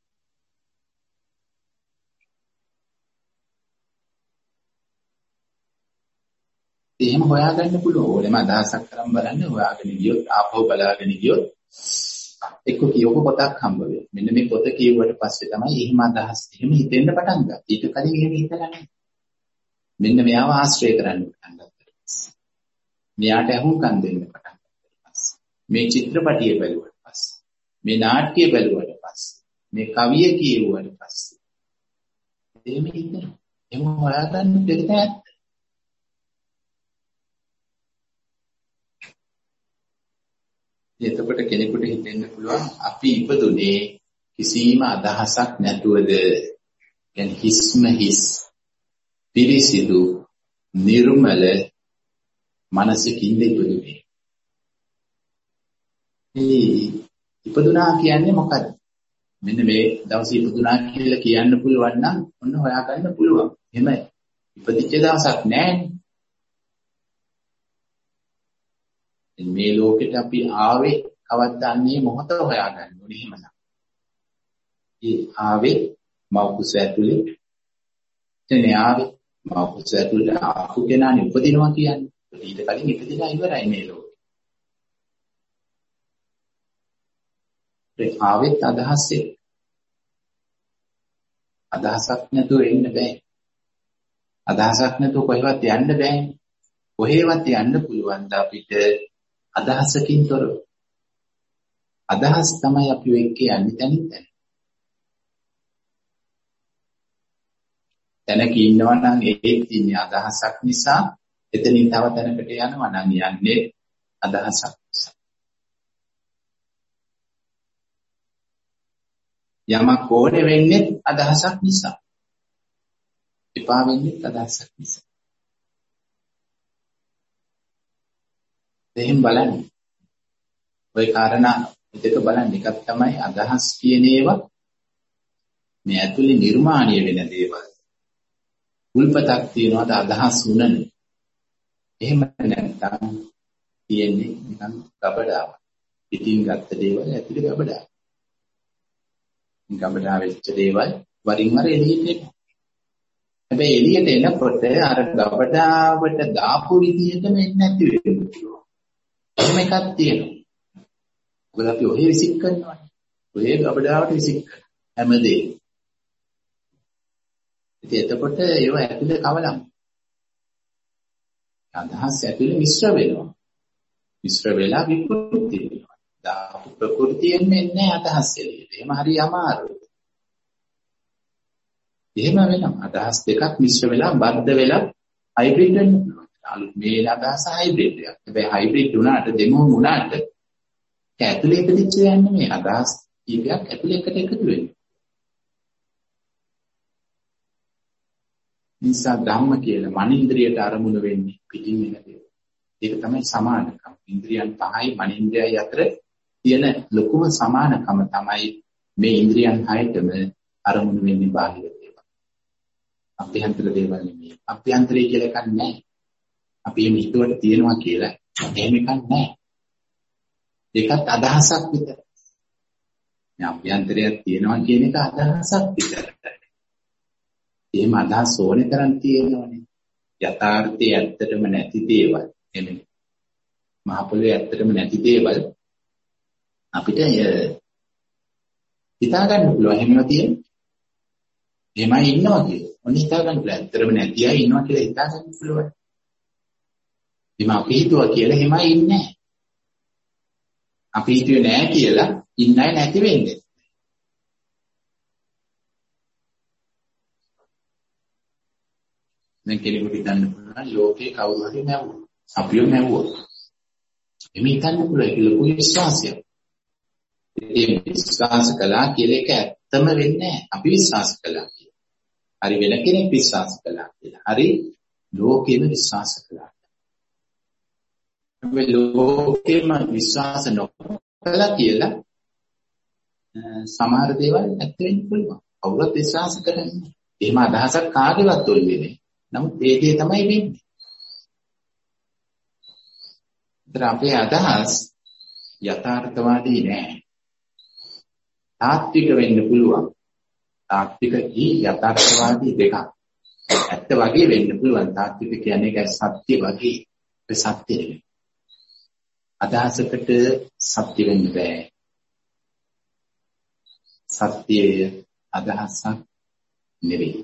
එහෙම හොයාගන්න පුළුවන්. ඕනෙම අදහසක් කරන් බලන්න හොයාගෙන ගියොත් ආපහු බලාගෙන ගියොත් එක්ක කියවක පොතක් හම්බ වෙනවා. මෙන්න මේ පොත කියුවට පස්සේ තමයි එහෙම අදහස් එහෙම හිතෙන්න පටන් ගත්තේ. ඊට කලින් එහෙම හිතලා නැහැ. මෙන්න මෙයාව ආශ්‍රය කරන්න පටන් ගත්තා. මෙයාට අහුම්කම් දෙන්න පටන් ගත්තා. මේ චිත්‍රපටිය බැලුවට පස්සේ, මේ නාට්‍ය බැලුවට පස්සේ, මේ කවිය කියුවට පස්සේ එහෙම හිතනවා. එහෙම හොයාගන්න දෙයක් නැහැ. එතකොට කෙනෙකුට හිතෙන්න පුළුවන් අපි ඉපදුනේ කිසිම අදහසක් නැතුවද? කියන්නේ හිස්ම හිස් පිරිසිදු නිර්මල මනසකින්ද ඉපදුනේ. මේ ඉපදුනා කියන්නේ මොකක්ද? මෙන්න මේ දවසේ ඉපදුනා කියලා කියන්න පුළුවන් නම් ඔන්න හොයාගන්න පුළුවන්. එහෙම ඉපදිච්ච දවසක් නැහැ. මේ ලෝකෙට අපි ආවේ කවදාන්නේ මොහොත හොයාගන්න ඕනේ එහෙමනම්. ඒ ආවේ මව කුස ඇතුලේ. එතන ආවේ මව කුස ඇතුලේ ආපු කෙනානේ උපදිනවා කියන්නේ. ඊට කලින් ඉපදිලා ඉවරයි මේ ලෝකෙ. ඒ ආවෙත් අදහසේ. අදහසක් නැතුව එන්න බෑ. අදහසක් නැතුව කොහෙවත් යන්න බෑනේ. කොහෙවත් යන්න පුළුවන් ද අපිට අදහසකින් තොරව. අදහස් තමයි අපි වෙක්ක යන්නේ තැනින් තැන. තැනක ඉන්නවා නම් ඒකේ තියෙන අදහසක් නිසා එතනින් තව තැනකට යනවා නම් යන්නේ අදහසක් නිසා. යමක් ඕනේ වෙන්නේ අදහසක් නිසා. එපා වෙන්නේ අදහසක් නිසා. එහෙන් බලන්න. ওই කාරණා දෙක බලන්න. එකක් තමයි අදහස් කියන ඒවා මේ ඇතුලේ නිර්මාණය වෙන දේවල්. උල්පතක් තියනවාද අදහස් උනන. එහෙම නැත්නම් තියෙන්නේ නිකන් ගබඩාවක්. පිටින් ගත්ත දේවල් ඇතුලේ ගබඩාවක්. ගබඩාව වෙච්ච දේවල් වරින් වර එළියට එනවා. හැබැයි එළියට එනකොට අර ගබඩාවට දාපු විදිහටම එන්නේ නැති වෙනවා. එහෙම එකක් තියෙනවා. මොකද අපි ඔහෙ විසික් කරනවානේ. ඔහෙ ගබඩාවට විසික් කරනවා. හැමදේ. ඉතින් එතකොට ඒව ඇතුලේ කවලම්. අදහස් ඇතුලේ මිශ්‍ර වෙනවා. මිශ්‍ර වෙලා විකෘති වෙනවා. ධාතු ප්‍රകൃතියෙන්නේ නැහැ අදහස් එළියට. එහෙම හරි අමාරුයි. එහෙම වෙනවා. අදහස් දෙකක් මිශ්‍ර වෙලා බද්ධ වෙලා හයිබ්‍රිඩ් වෙන්න පුළුවන්. අලුත් මේ අදහස හයිබ්‍රිඩ් එකක්. හැබැයි හයිබ්‍රිඩ් වුණාට දෙමෝ වුණාට ඒක ඇතුලේ ඉපදිච්ච යන්නේ මේ අදහස් කීපයක් ඇතුලේ එකට එකතු වෙන්නේ. නිසා ධම්ම කියලා මනින්ද්‍රියට අරමුණු වෙන්නේ පිටින් එන දේ. ඒක තමයි සමානකම. ඉන්ද්‍රියන් පහයි මනින්ද්‍රයයි අතර තියෙන ලොකුම සමානකම තමයි මේ ඉන්ද්‍රියන් හයටම අරමුණු වෙන්නේ බාහිර දේවල්. අභ්‍යන්තර දේවල් නෙමෙයි. අභ්‍යන්තරය කියලා එකක් නැහැ. අපි මේ හිතුවට තියෙනවා කියලා එහෙම එකක් නැහැ. ඒකත් අදහසක් විතරයි. මේ අභ්‍යන්තරයක් තියෙනවා කියන එක අදහසක් විතරයි. එහෙම අදහස් ඕනේ තරම් තියෙනවනේ. යථාර්ථයේ ඇත්තටම නැති දේවල්. එන්නේ. මහ පොළොවේ ඇත්තටම නැති දේවල් අපිට හිතා ගන්න පුළුවන්. එහෙමම තියෙන්නේ. එහෙමයි ඉන්නවා කියලා. ඔන්න හිතා ගන්න පුළුවන්. ඇත්තටම නැති අය ඉන්නවා කියලා හිතා ගන්න පුළුවන්. එහෙම අපි හිතුවා කියලා එහෙමයි ඉන්නේ නැහැ. අපි හිතුවේ නැහැ කියලා ඉන්න අය නැති වෙන්නේ. දැන් කෙනෙකුට හිතන්න පුළුවන් ලෝකේ කවුරු හරි නැවුවා. අපිව නැවුවා. එමෙ හිතන්න පුළුවන් ඒක ලොකු විශ්වාසයක්. ඒ විශ්වාස කළා කියලා ඒක ඇත්තම වෙන්නේ නැහැ. අපි විශ්වාස කළා කියලා. හරි වෙන කෙනෙක් විශ්වාස කළා කියලා. හරි ලෝකෙම විශ්වාස කළා. මේ ලෝකෙම විශ්වාස නොකළා කියලා සමහර දේවල් ඇත්ත වෙන්න පුළුවන්. කවුරුත් විශ්වාස කරන්නේ. එහෙම අදහසක් කාගේවත් ඔල්ලේ නෑ. නමුත් ඒ දේ තමයි වෙන්නේ. ඒතර අපේ අදහස් යථාර්ථවාදී නෑ. තාත්වික වෙන්න පුළුවන්. තාත්වික කී යථාර්ථවාදී දෙකක්. ඇත්ත වගේ වෙන්න පුළුවන්. තාත්වික කියන්නේ ඒක සත්‍ය වගේ. ඒ සත්‍ය නෙවෙයි. අදහසකට සත්‍ය වෙන්න බෑ. සත්‍යය අදහසක් නෙවෙයි.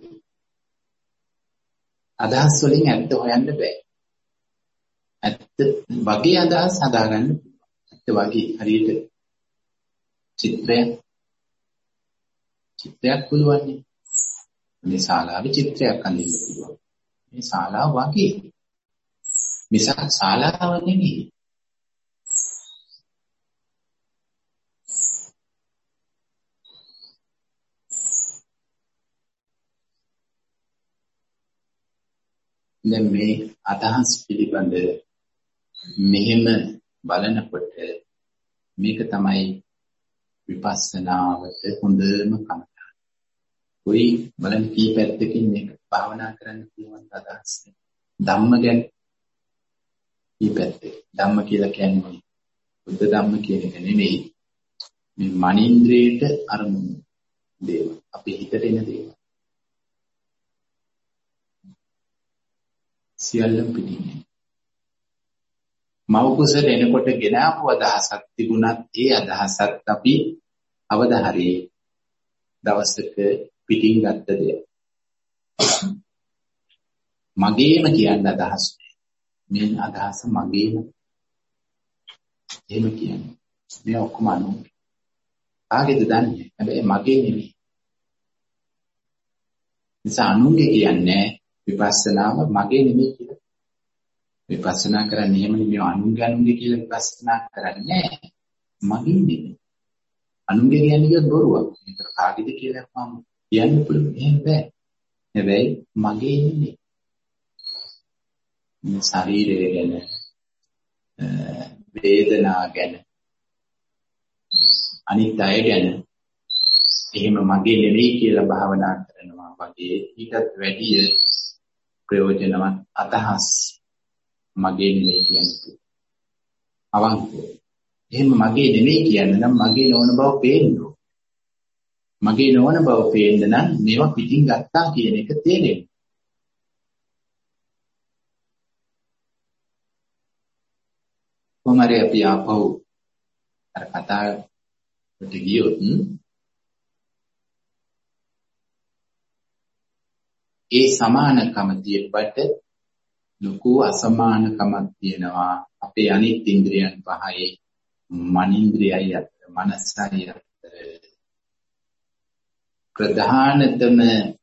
අදහස් වලින් ඇත්ත හොයන්න බෑ. ඇත්ත වගේ අදහස් හදාගන්න පුළුවන්. ඇත්ත වගේ හරියට චිත්‍රයක් චිත්‍රයක් පුළුවන් නේ. මේ ශාලාවේ චිත්‍රයක් අඳින්න පුළුවන්. මේ ශාලාව වගේ. මිසක් ශාලාව නෙවෙයි. දැන් මේ අදහස් පිළිබඳ මෙහෙම බලනකොට මේක තමයි විපස්සනාවට හොඳම කමඨාන. කොයි බලන්න කී පැත්තකින් මේක භාවනා කරන්න පුළුවන් අදහස්. ධම්ම ගැන කී පැත්තේ. ධම්ම කියලා කියන්නේ බුද්ධ ධම්ම කියන එක නෙමෙයි. මේ මනින්ද්‍රේට අරමුණු දේවල්. අපේ හිතට එන දේවල්. සියල්ලම පිටින්නේ. මව කුසල එනකොට ගෙන ආපු අදහසක් තිබුණත් ඒ අදහසත් අපි අවදාහරේ දවසක පිටින් ගත්ත දෙයක්. මගේම කියන අදහස් මේ අදහස මගේම එහෙම කියන්නේ. මේ ඔක්කොම අනු. ආගෙද දන්නේ. හැබැයි මගේ නෙමෙයි. නිසා අනුන්ගේ කියන්නේ විපස්සනාව මගේ නෙමෙයි කියලා. විපස්සනා කරන්නේ එහෙම නෙමෙයි අනුන්ගේ අනුන්ගේ කියලා විපස්සනා කරන්නේ නැහැ. මගේ නෙමෙයි. අනුන්ගේ කියන්නේ බොරුවක්. ඒක කාගේද කියලා මම කියන්න පුළුවන්. එහෙම බෑ. හැබැයි මගේ නෙමෙයි. මේ ශරීරය ගැන වේදනා ගැන අනිත් අය ගැන එහෙම මගේ නෙමෙයි කියලා භාවනා කරනවා වගේ ඊටත් වැඩිය ප්‍රයෝජනවත් අදහස් මගේ නෙමෙයි කියන්නේ. අවංකව. එහෙම මගේ නෙමෙයි කියන්න නම් මගේ නොවන බව පේන්න ඕන. මගේ නොවන බව පේන්න නම් මේවා පිටින් ගත්තා කියන එක තේරෙන්න. කොහොමද අපි ආපහු අර කතාවට ගියොත් ඒ සමානකම තියපට ලොකු අසමානකමක් තියෙනවා අපේ අනිත් ඉන්ද්‍රියන් පහේ මනින්ද්‍රියයි අතර මනසයි අතර ප්‍රධානතම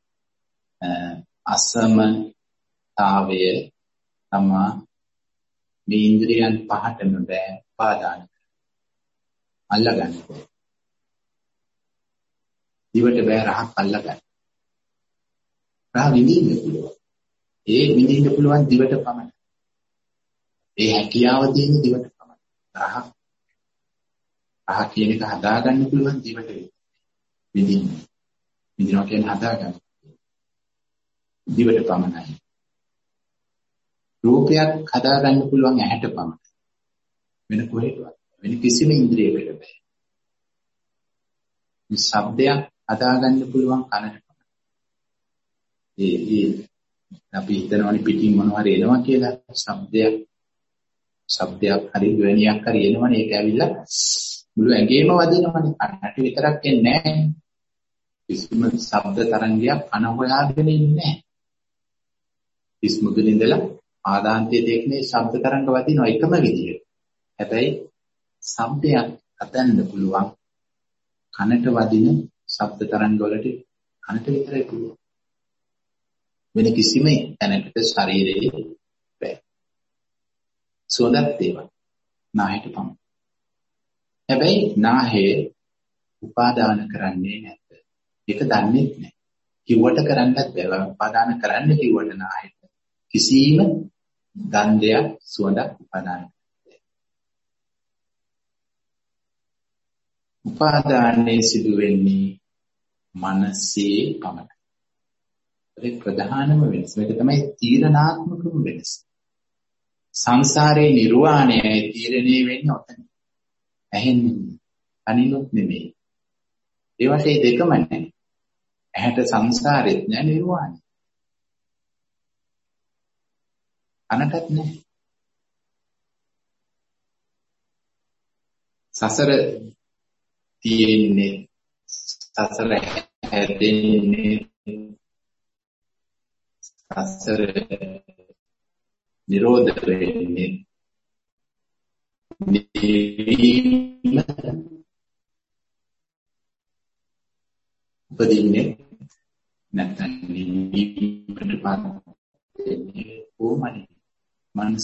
අසමතාවය තමයි මේ ඉන්ද්‍රියන් පහටම බෑ පාදාන අල්ලගන්න. දිවට බෑ රහක් අල්ලගන්න. රහ විඳින්න පුළුවන්. ඒ විඳින්න පුළුවන් දිවට පමණයි. ඒ හැකියාව තියෙන දිවට පමණයි. රහ රහ කියන එක හදාගන්න පුළුවන් දිවට විඳින්න. විඳිනවා කියන්නේ හදාගන්න. දිවට පමණයි. රූපයක් හදාගන්න පුළුවන් ඇහැට පමණයි. වෙන කොහෙටවත් වෙන කිසිම ඉන්ද්‍රියකට බෑ. මේ ශබ්දයක් හදාගන්න පුළුවන් කනට පමණයි. ඒ ඒ අපි හිතනවානේ පිටින් මොනවා හරි එනවා කියලා ශබ්දයක් ශබ්දයක් හරි ධ්වනියක් හරි එනවනේ ඒක ඇවිල්ලා මුළු ඇඟේම වදිනවනේ කනට විතරක් එන්නේ නැහැ. කිසිම ශබ්ද තරංගයක් කන හොයාගෙන ඉන්නේ නැහැ. ඉස්මුදුන ඉඳලා ආදාන්තයේ තේකනේ ශබ්ද තරංග වදිනවා එකම විදියට. හැබැයි ශබ්දයක් හදන්න පුළුවන් කනට වදින ශබ්ද තරංග වලට කනට විතරයි පුළුවන්. වෙන කිසිම තැනකට ශරීරයේ බෑ. සුවඳක් ඒවා නාහයට පමණයි. හැබැයි නාහය උපාදාන කරන්නේ නැද්ද? ඒක දන්නේ නැහැ. කිව්වට කරන්නත් බෑ. උපාදාන කරන්න කිව්වට නාහයට කිසිම ගන්ධයක් සුවඳක් උපාදාන කරන්නේ. උපාදානයේ සිදු වෙන්නේ මනසේ පමණයි. ඒ ප්‍රධානම වෙනස. මේක තමයි තීරණාත්මකම වෙනස. සංසාරේ නිර්වාණය තීරණය වෙන්නේ ඔතන. ඇහෙන්නේ අනිනුත් නෙමෙයි. ඒ වගේ දෙකම නැහැ. ඇහැට සංසාරෙත් නැහැ නිර්වාණය. අනටත් නැහැ. සසර තියෙන්නේ සසර හැදෙන්නේ සසර නිරෝධ වෙන්නේ උපදින්නේ නැත්නම් නිවීමට පාත් වෙන්නේ කොහොමද? මනස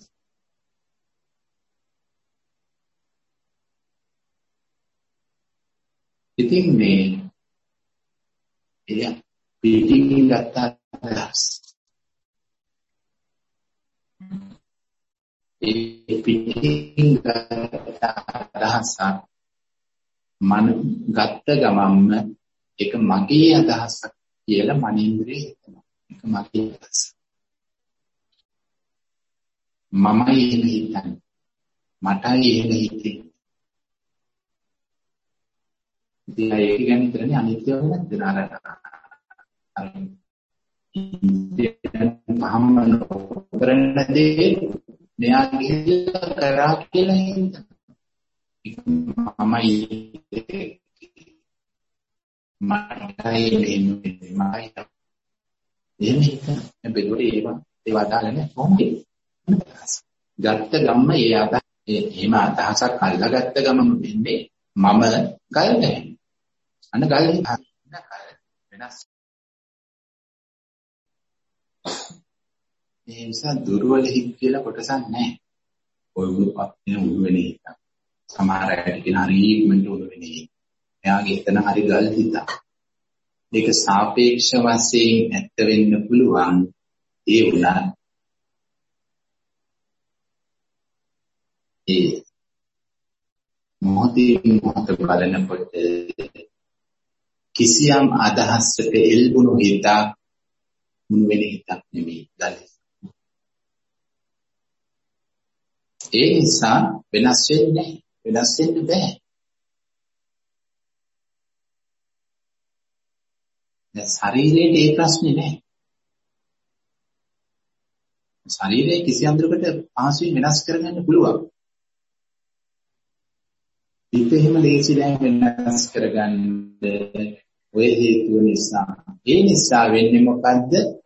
ඉතින් මේ එය පිටින් ගත්ත අදහස් ඒ පිටින් ගත්ත අදහස මන ගත්ත ගමම්ම ඒක මගේ අදහසක් කියලා මනින්ද්‍රේ හිතනවා. ඒක මගේ අදහස. මමයි එහෙම හිතන්නේ. මටයි එහෙම හිතෙන්නේ. ඉතින් ඒක ගැන හිතන්නේ අනිත්‍ය වෙනත් දෙනාට. අර පහම කරන දේ මෙයා ගිහිල්ලා කරා කියලා හිතනවා. මමයි මටයි එන්නේ මයි. එහෙම හිතන හැබැයි ඒවා ඒවා අදාළ නැහැ කොහොමද? ගත්ත ගම්ම ඒ අදහස එහෙම අදහසක් අල්ලගත්ත ගමම වෙන්නේ මම ගල් නැහැ. අන්න ගල් වෙනස්. ඒ නිසා දුර්වල හිත් කියලා කොටසක් නැහැ. ඔය උපත් වෙන උඩ වෙන හිත. සමහර අය කියන හරියටම උඩ වෙන හිත. එයාගේ එතන හරි ගල් හිත. ඒක සාපේක්ෂ වශයෙන් ඇත්ත වෙන්න පුළුවන්. ඒ උනා ඒ මොහොතින් මොහොත බලනකොට කිසියම් අදහසක එල්බුණු හිතක් මුන් වෙන හිතක් නෙමෙයි ගල්. ඒ නිසා වෙනස් වෙන්නේ වෙනස් වෙන්න බෑ. දැන් ශරීරයේ ඒ ප්‍රශ්නේ නැහැ. ශරීරයේ කිසි අන්දරකට පහසුවෙන් වෙනස් කරගන්න පුළුවන්. හිත එහෙම ලේසි නෑ වෙනස් කරගන්න ඔය හේතුව නිසා. ඒ නිසා වෙන්නේ මොකද්ද?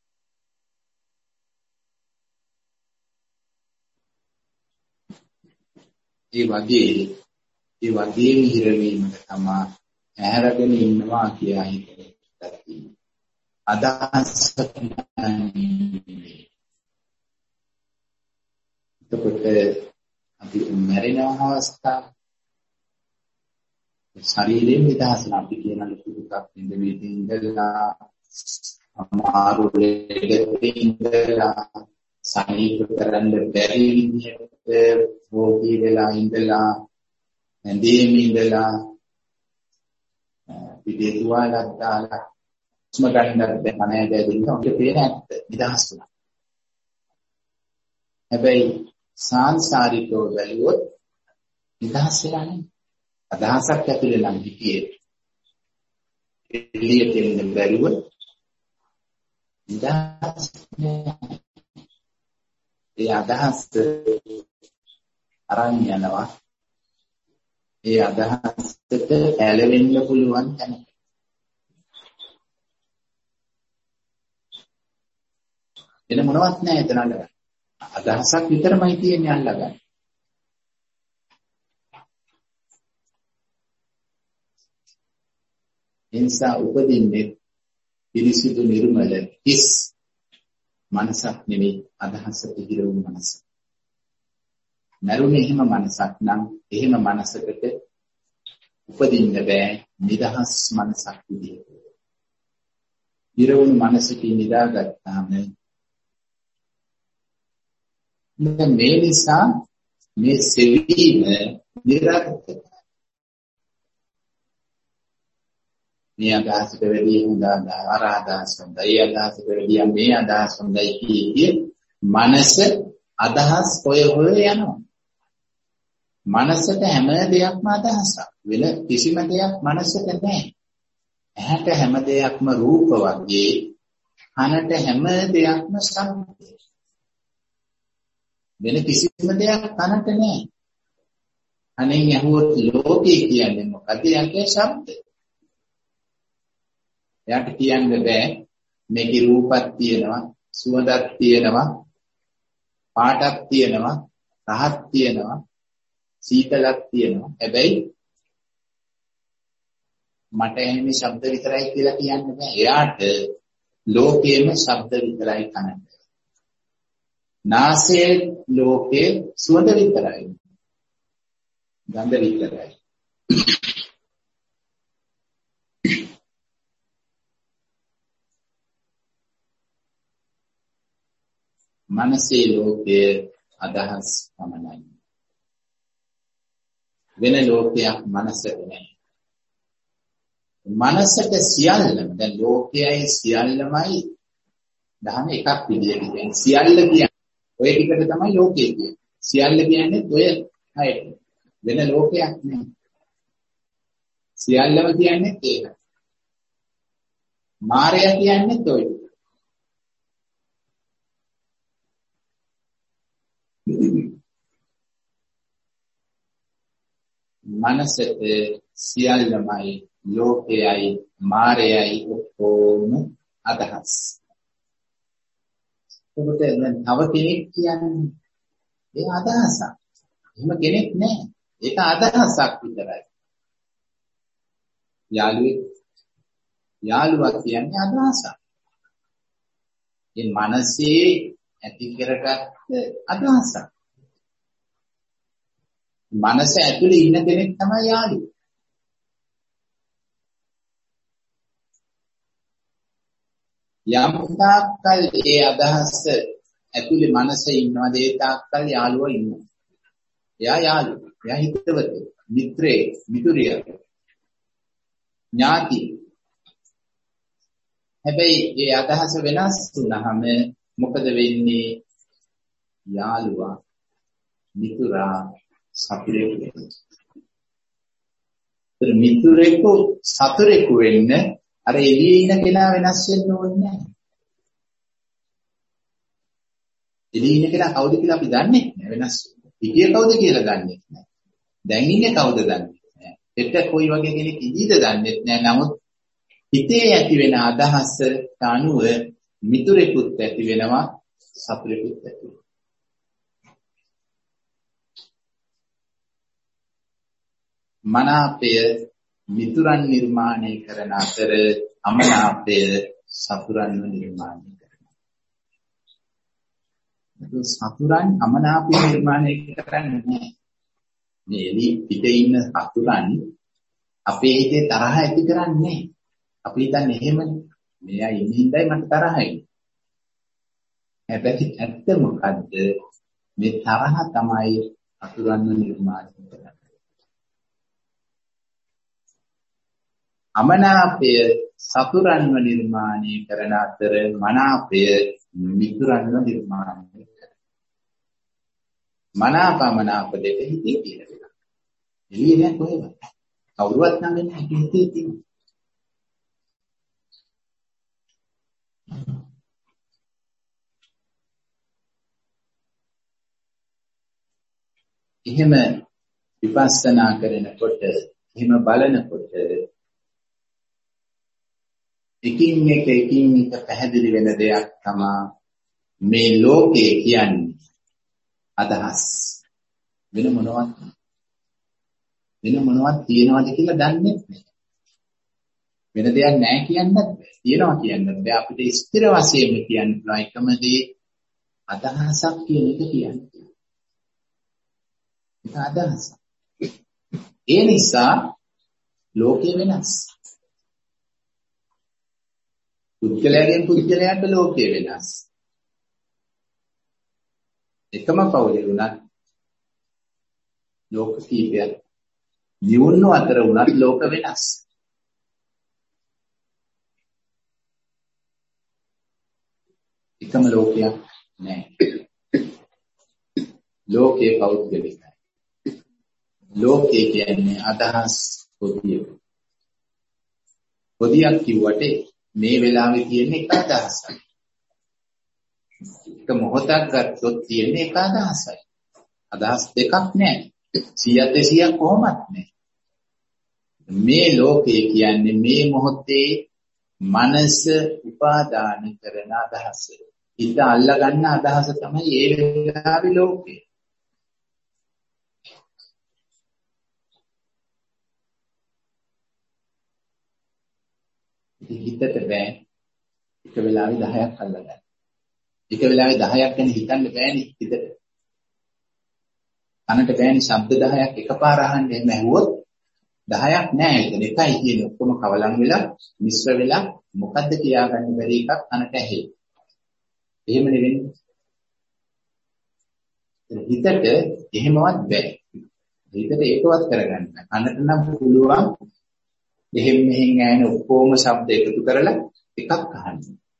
ඒ වගේ ඒ වගේ හිරවීමක තමයි ඇහැරගෙන ඉන්නවා කියලා හිතේ. අදහස් එතකොට අපි මැරෙන අවස්ථාව ශරීරයෙන් නිදහස් අපි කියන ලකුණක් ඉඳ ඉඳලා අමාරු දෙයක් ඉඳලා සනීප කරන්න බැරි විදිහට රෝගී වෙලා ඉඳලා නැදීම ඉඳලා පිටේ තුවාලක් දාලා ස්ම ගන්න බැහැ දැදින්න ඔක පේන ඇත්ත නිදහස් වුණා. හැබැයි සංසාරිකව බැලුවොත් නිදහස් වෙලා නැහැ. අදහසක් ඇතුලේ නම් හිටියේ එළියට එන්න බැරිව නිදහස් නැහැ. ඒ අදහස් අරන් යනවා. ඒ අදහසට ඇලෙන්න පුළුවන් තැන. එන මොනවත් නැහැ එතන අල්ලගන්න. අදහසක් විතරමයි තියෙන්නේ අල්ලගන්න. එනිසා උපදින්නේ පිරිසිදු නිර්මල හිස් මනසක් නෙවෙයි අදහසට හිර වූ මනස. මරුනේ එහෙම මනසක් නම් එහෙම මනසකට උපදින්න බෑ නිදහස් මනසක් විදියට. හිර වූ මනසකින් නිදාගත්තාම මේ නිසා මේ සෙවීම නිරර්ථකයි. මේ අදහසට වැඩි හොඳ අර අදහස හොඳයි අදහසට වැඩි මේ අදහස හොඳයි කියේ මනස අදහස් හොය හොය යනවා. මනසට හැම දෙයක්ම අදහසක් වෙන කිසිම දෙයක් මනසට නැහැ. ඇහැට හැම දෙයක්ම රූප වගේ කනට හැම දෙයක්ම ශබ්ද. වෙන කිසිම දෙයක් කනට නැහැ. අනේ යහුවොත් ලෝකේ කියන්නේ මොකද? යන්නේ ශබ්ද. එයාට කියන්න බෑ මේකේ රූපක් තියෙනවා, සුවඳක් තියෙනවා, පාටක් තියෙනවා, රහක් තියෙනවා, සීතලක් තියෙනවා. හැබැයි මට එන්නේ ශබ්ද විතරයි කියලා කියන්න බෑ. එයාට ලෝකයේම ශබ්ද විතරයි කනට. නාසයේ ලෝකේ සුවඳ විතරයි. ගන්ධ විතරයි. මනසේ ලෝකයේ අදහස් පමණයි. වෙන ලෝකයක් මනසට නැහැ. මනසට සියල්ලම දැන් ලෝකයයි සියල්ලමයි දහම එකක් විදියට කියන්නේ. සියල්ල කියන්නේ ඔය ටිකට තමයි ලෝකය කියන්නේ. සියල්ල කියන්නේ ඔය හයට. වෙන ලෝකයක් නෙමෙයි. සියල්ලම කියන්නේ ඒක. මායя කියන්නේ ඔය. මනසට සියල්ලමයි ලෝකයයි මායයයි ඔක්කොම අදහස්. ඔබට දැන් තව කෙනෙක් කියන්නේ ඒ අදහසක්. එහෙම කෙනෙක් නැහැ. ඒක අදහසක් විතරයි. යාළුවෙක් යාළුවා කියන්නේ අදහසක්. ඒ මනසේ ඇති කරගත්ත අදහසක්. මනස ඇතුලේ ඉන්න කෙනෙක් තමයි යාළුවෝ. යම් තාක්කල් ඒ අදහස ඇතුලේ මනසේ ඉන්නවද ඒ තාක්කල් යාළුවා ඉන්නවා. එයා යාළුවා. එයා හිතවතේ, මිත්‍රේ, මිතුරිය, ඥාති. හැබැයි ඒ අදහස වෙනස් වුණාම මොකද වෙන්නේ? යාළුවා, මිතුරා සතුරෙකු වෙනවා. ඒ මිතුරෙකු සතුරෙකු වෙන්න අර එළියේ ඉන්න කෙනා වෙනස් වෙන්න ඕනේ නැහැ. එළියේ ඉන්න කෙනා කවුද කියලා අපි දන්නේ නැහැ වෙනස්. පිටිය කවුද කියලා දන්නේ නැහැ. දැන් ඉන්නේ කවුද දන්නේ නැහැ. හෙට කොයි වගේ කෙනෙක් ඉදීද දන්නේ නැහැ. නමුත් හිතේ ඇති වෙන අදහසට අනුව මිතුරෙකුත් ඇති වෙනවා සතුරෙකුත් ඇති වෙනවා. මනාපය මිතුරන් නිර්මාණය කරන අතර අමනාපය සතුරන්ව නිර්මාණය කරනවා. සතුරන් අමනාපය නිර්මාණය කරන්නේ නැහැ. මේ එළි පිටේ ඉන්න සතුරන් අපේ හිතේ තරහ ඇති කරන්නේ. අපි හිතන්නේ එහෙමනේ. මෙයා ඉන්නේ හින්දායි මට තරහයි. හැබැයි ඇත්ත මොකද්ද? මේ තරහ තමයි සතුරන්ව නිර්මාණය කරන්නේ. අමනාපය සතුරන්ව නිර්මාණය කරන අතර මනාපය මිතුරන්ව නිර්මාණය කරනවා. මනාපමනාප දෙක හිතේ තියෙනවා. එළියේ නෑ කොහෙවත්. කවුරුවත් නැන්නේ හිතේ තියෙනවා. එහෙම විපස්සනා කරනකොට එහෙම බලනකොට එකින් එක එකින් එක පැහැදිලි වෙන දෙයක් තමයි මේ ලෝකේ කියන්නේ අදහස්. වෙන මොනවත් වෙන මොනවත් තියනවාද කියලා දන්නේ නැහැ. වෙන දෙයක් නැහැ කියන්නත් බෑ. තියනවා කියන්නත් බෑ. අපිට ස්ථිර වශයෙන්ම කියන්න පුළුවන් එකම දේ අදහසක් කියන එක කියන්නේ. ඒක අදහසක්. ඒ නිසා ලෝකේ වෙනස්. පුද්ගලයාගෙන් පුද්ගලයාට ලෝකේ වෙනස්. එකම පවුලේ වුණත් ලෝක කීපයක් නිවුණු අතර වුණත් ලෝක වෙනස්. එකම ලෝකයක් නැහැ. ලෝකේ පෞද්ගලිකයි. ලෝකේ කියන්නේ අදහස් පොදියක්. පොදියක් කිව්වට මේ වෙලාවේ තියෙන එක අදහසක්. එක මොහොතක් ගත්තොත් තියෙන එක අදහසයි. අදහස් දෙකක් නැහැ. සියයක් දෙසියක් කොහොමත් නැහැ. මේ ලෝකේ කියන්නේ මේ මොහොතේ මනස උපාදාන කරන අදහස. හිත අල්ලගන්න අදහස තමයි ඒ වෙලාවේ ලෝකේ. හිතට බෑ එක වෙලාවෙ දහයක් අල්ලගන්න. එක වෙලාවෙ දහයක් ගැන හිතන්න බෑනේ හිතට. කනට බෑනේ ශබ්ද දහයක් එකපාර අහන්න. එහෙම ඇහුවොත් දහයක් නෑ. එතන එකයි කියන්නේ. ඔක්කොම කවලම් වෙලා මිශ්‍ර වෙලා මොකද්ද කියාගන්න බැරි එකක් කනට ඇහෙයි. එහෙම නෙවෙයි. හිතට එහෙමවත් බෑ. හිතට ඒකවත් කරගන්න. කනට නම් පුළුවන් එහෙම මෙහෙන් ඇහෙන ඔක්කොම ශබ්ද එකතු කරලා එකක් අහන්න.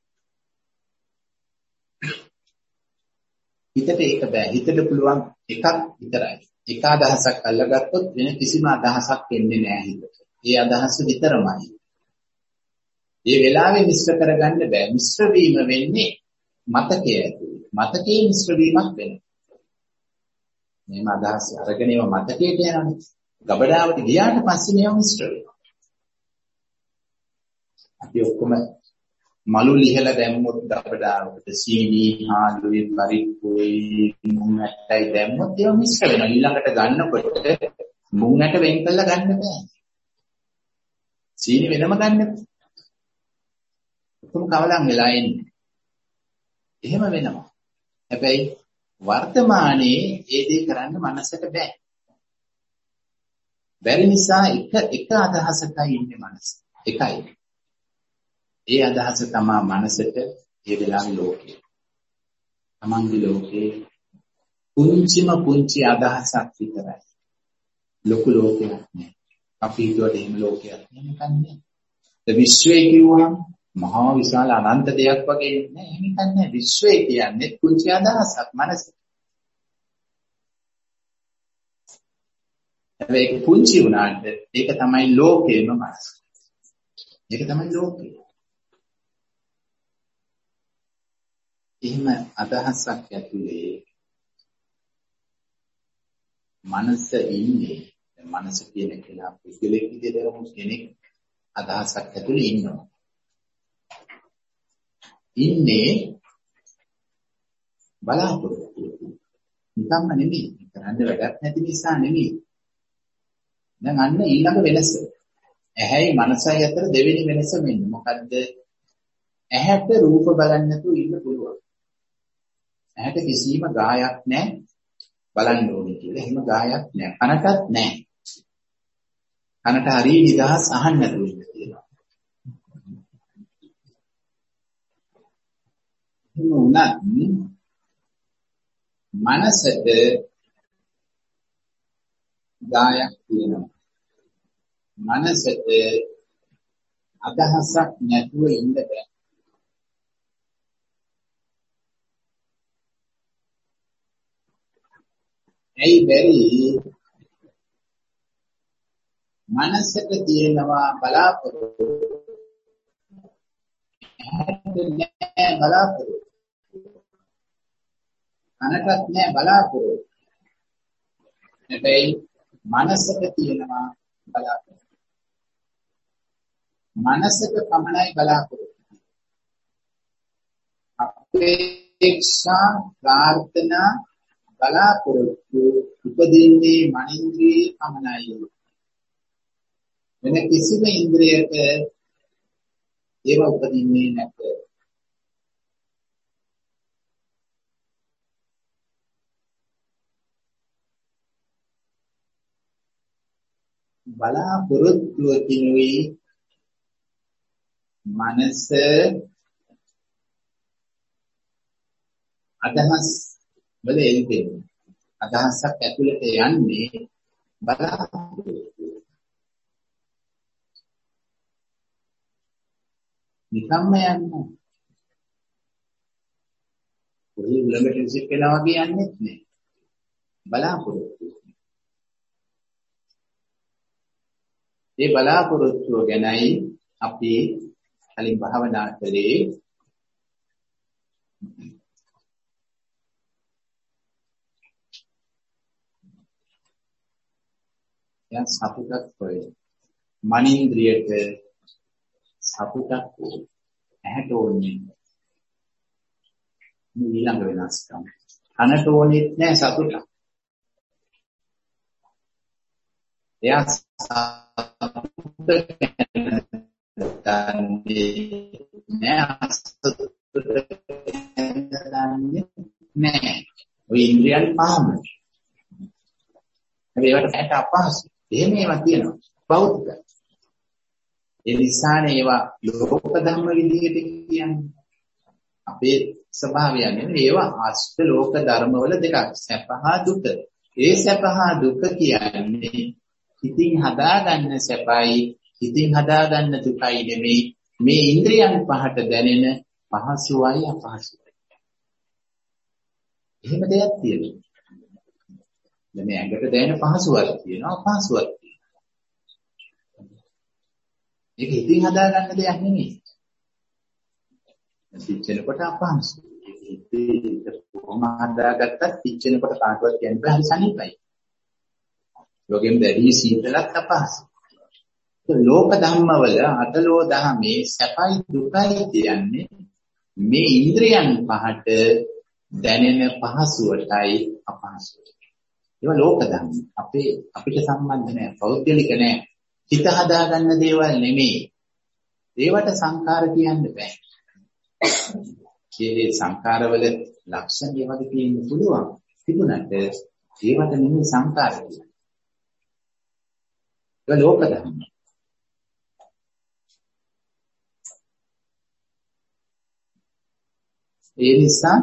හිතට ඒක බෑ. හිතට පුළුවන් එකක් විතරයි. එක අදහසක් අල්ලගත්තොත් වෙන කිසිම අදහසක් එන්නේ නෑ හිතට. ඒ අදහස විතරමයි. ඒ වෙලාවේ මිශ්‍ර කරගන්න බෑ. මිශ්‍ර වීම වෙන්නේ මතකයේ ඇතුළේ. මතකයේ මිශ්‍ර වීමක් වෙනවා. මේම අදහස් අරගෙන ඒව මතකයට යනවා. ගබඩාවට ගියාට පස්සේ මේව මිශ්‍ර වෙනවා. අපි ඔක්කොම මලු ලිහලා දැම්මොත් ගබඩාවකට සීනි, හාලුයි, පරිප්පුයි, මුං ඇටයි දැම්මොත් ඒව මිශ්‍ර වෙනවා. ඊළඟට ගන්නකොට මුං ඇට වෙන් කරලා ගන්න බෑ. සීනි වෙනම ගන්න බෑ. ඔක්කොම කවලම් වෙලා එන්නේ. එහෙම වෙනවා. හැබැයි වර්තමානයේ ඒ දේ කරන්න මනසට බෑ. බැරි නිසා එක එක අදහසකයි ඉන්නේ මනස. එකයි. ඒ අදහස තමයි මනසට ඒ වෙලාවේ ලෝකේ. තමන්ගේ ලෝකේ පුංචිම පුංචි අදහසක් විතරයි. ලොකු ලෝකයක් නෑ. අපි හිතුවට එහෙම ලෝකයක් නෑ. ඒ විශ්වය කියුවම මහා විශාල අනන්ත දෙයක් වගේ නෑ. එහෙම නෑ. විශ්වය කියන්නේ පුංචි අදහසක් මනස. හැබැයි ඒක පුංචි වුණාට ඒක තමයි ලෝකේම මනස. ඒක තමයි ලෝකේ. එහෙම අදහසක් ඇතුලේ මනස ඉන්නේ. මනස කියන කෙනා පුද්ගලෙක් විදිහට කෙනෙක් අදහසක් ඇතුලේ ඉන්නවා. ඉන්නේ බලාපොරොත්තු. නිකම්ම නෙමෙයි. කරන්න වැඩක් නැති නිසා නෙමෙයි. දැන් අන්න ඊළඟ වෙනස. ඇහැයි මනසයි අතර දෙවෙනි වෙනස මෙන්න මොකද්ද? ඇහැට රූප බලන්න නැතුව ඉන්න පුළුවන්. ඇහැට කිසිම ගායක් නැහැ බලන්න ඕනේ කියලා. එහෙම ගායක් නැහැ. කනටත් නැහැ. කනට හරිය නිදහස් අහන්න නැතුව ඉන්න කියලා. එහෙම වුණත් මනසට ගායක් තියෙනවා. මනසට අදහසක් නැතුව ඉන්න බෑ. ඇයි බැරි? මනසට තියෙනවා බලාපොරොත්තු. නෑ බලාපොරොත්තු. අනකත් නෑ බලාපොරොත්තු. හැබැයි මනසට තියෙනවා බලාපොරොත්තු. මනසට පමණයි බලාපොරොත්තු. අපේක්ෂා ප්‍රාර්ථනා බලාපොරොත්තු උපදින්නේ මනින්ද්‍රියේ පමණයි. වෙන කිසිම ඉන්ද්‍රියක ඒව උපදින්නේ නැත. බලාපොරොත්තු කිනුයි මනස අදහස් වල එල්බෙන්නේ. අදහසක් ඇතුළට යන්නේ බලාපොරොත්තු. නිකම්ම යන්නේ. කොහේ ළඟට විසිට වෙනවා වගේ යන්නේත් නෑ. බලාපොරොත්තු. ඒ බලාපොරොත්තුව ගැනයි අපි කලින් භාවනා කළේ. දැන් සතුටක් වෙයි. මනින්ද්‍රියට සතුටක් ඇහැට ඕනේ. මේ ඊළඟ වෙනස්කම්. කනට ඕනෙත් නෑ සතුටක්. එයා සතුට නෑ. ඔය ඉන්ද්‍රියන් පහම. ඒවට ඇට අපහසු. එහෙම ඒවා තියෙනවා. භෞතිකයි. ඒ නිසානේ ඒවා ලෝක ධර්ම විදිහට කියන්නේ. අපේ ස්වභාවය නෙවෙයි ඒවා අෂ්ට ලෝක ධර්ම වල දෙකක්. සැප හා දුක. ඒ සැප හා දුක කියන්නේ හිතින් හදාගන්න සැපයි, හිතින් හදාගන්න දුකයි නෙමෙයි. මේ ඉන්ද්‍රියන් පහට දැනෙන පහසුවයි අපහසුවයි. එහෙම දෙයක් තියෙනවා. දැන් මේ ඇඟට දැනෙන පහසුවක් තියෙනවා, අපහසුවක් තියෙනවා. ඒක හිතින් හදාගන්න දෙයක් නෙමෙයි. පිච්චෙනකොට අපහසුයි. ඒක කොහොම හදාගත්තත් පිච්චෙනකොට කාටවත් කියන්න බෑ හරි සනීපයි. යෝගෙන් දැඩි සීතලක් අපහසුයි. ඒ ලෝක ධම්මවල අතලෝ දහමේ සැපයි දුකයි කියන්නේ මේ ඉන්ද්‍රියන් පහට දැනෙන පහසුවටයි අපහසුවටයි. ඒවා ලෝක ධර්ම. අපේ අපිට සම්බන්ධ නැහැ. පෞද්ගලික නැහැ. හිත හදාගන්න දේවල් නෙමෙයි. ඒවට සංකාර කියන්න බෑ. මේ සංකාරවල ලක්ෂණ ඒවද කියන්න පුළුවන්. තිබුණාට ඒවට නෙමෙයි සංකාර කියන්නේ. ඒක ලෝක ධර්ම. ඒ නිසා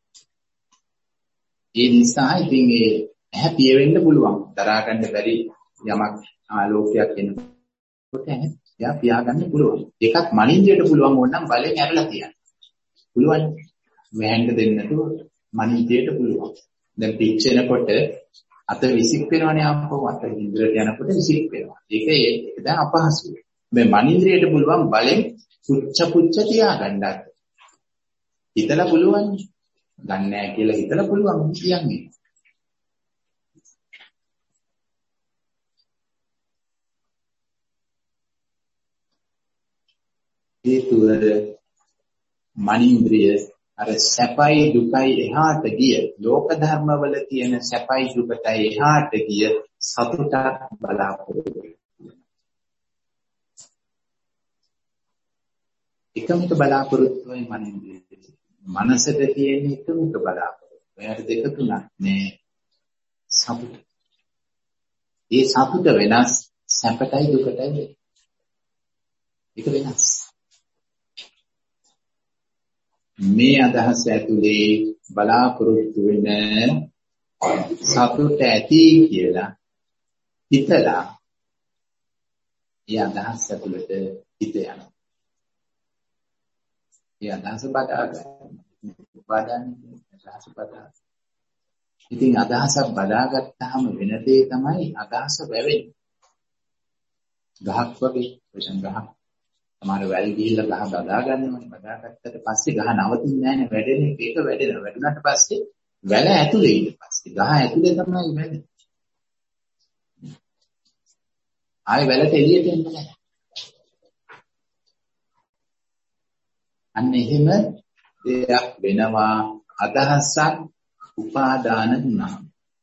ඒ නිසා ඉතින් ඒ හැපිය වෙන්න පුළුවන්. දරා ගන්න බැරි යමක් ආලෝකයක් එනකොට එයා පියාගන්න පුළුවන්. ඒකත් මනින්දයට පුළුවන් ඕනනම් බලෙන් ඇරලා තියන්න. පුළුවන්. වැහෙන්න දෙන්න නැතුව මනින්දයට පුළුවන්. දැන් පිච්චෙනකොට අත විසික් වෙනවනේ ආපහු අත ඉන්ද්‍රයට යනකොට විසික් වෙනවා. ඒක ඒක දැන් අපහසුයි. මේ මනින්දයට පුළුවන් බලෙන් පුච්ච පුච්ච තියාගන්නත්. හිතලා පුළුවන්. ගන්න නැහැ කියලා හිතලා පුළුවන් කියන්නේ. හේතුව මනින්ද්‍රිය අර සැපයි දුකයි එහාට ගිය ලෝක ධර්මවල තියෙන සැපයි දුකයි එහාට ගිය සතුටක් බලාපොරොත්තු වෙනවා. එකමික බලාපොරොත්තුයි මනින්දේ. මනසට තියෙන එකමික බලාපොරොත්තු. එයාට දෙක තුනක් නේ සතුට. ඒ සතුට වෙනස් සැපටයි දුකටයි. ඒක වෙනස්. මේ අදහස ඇතුලේ බලාපොරොත්තු වෙන සතුට ඇති කියලා හිතලා ඒ අදහස් ඇතුලට හිත යනවා. ඒ අදහස බදා ගන්න. බදාන්නේ අදහස බදා. ඉතින් අදහසක් බදාගත්තාම වෙන දේ තමයි අදහස වැවෙන්නේ. ගහක් වගේ විශේෂ ගහක්. සමහර වැල් ගිහිල්ලා ගහ බදා ගන්නවා. බදාගත්තට පස්සේ ගහ නවතින්නේ නැහැ නේ වැඩෙන එක. ඒක වැඩෙනවා. වැඩුණාට පස්සේ වැල ඇතුලේ ඊට පස්සේ ගහ ඇතුලේ තමයි වැඩෙන්නේ. ආයෙ වැලට එළියට එන්නේ නැහැ. අන්න එහෙම දෙයක් වෙනවා අදහසක් උපාදාන වුණා.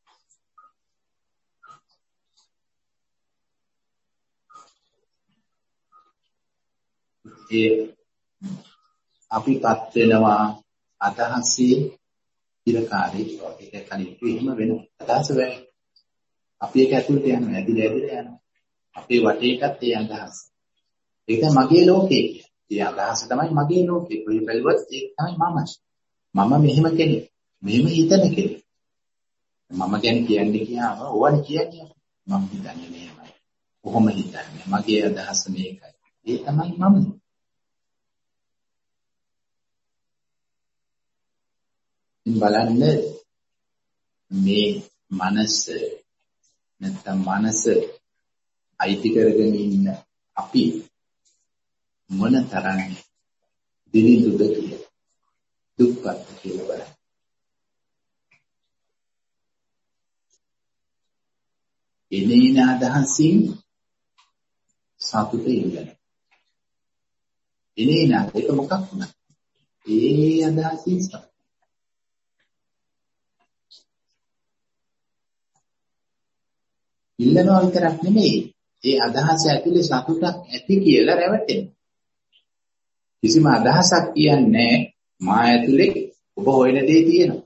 ඒ අපිපත් වෙනවා අදහසේ ඉරකාරී ඒක කලින් එහෙම වෙනවා. අදහස වෙයි. අපි ඒක ඇතුළට යනවා. ඇදිලා ඇදිලා යනවා. අපේ වටේටත් ඒ අදහස. ඒක මගේ ලෝකේ කියන්නේ. ඒ අදහස තමයි මගේ ලෝකේ. කොයි බැලුවත් ඒක තමයි මම. මම මෙහෙම කෙනෙක්. මෙහෙම හිතන කෙනෙක්. මම ගැන කියන්නේ කියනවා ඕවනේ කියන්නේ. මම හිතන්නේ මෙහෙමයි. කොහොම හිතන්නේ? මගේ අදහස මේකයි. ඒ තමයි මම. බලන්න මේ මනස නැත්නම් මනස අයිති කරගෙන ඉන්න අපි මොන තරම් දිලිඳුද කියලා දුක්පත් කියලා බලන්න. එනේන අදහසින් සතුට ඉල්ලන. එනේන ඒක මොකක් වුණත් ඒ අදහසින් සතුට. ඉල්ලනවා විතරක් නෙමෙයි ඒ අදහස ඇතුලේ සතුටක් ඇති කියලා රැවටෙනවා. කිසිම අදහසක් කියන්නේ මා ඇතුලේ ඔබ හොයන දේ තියෙනවා.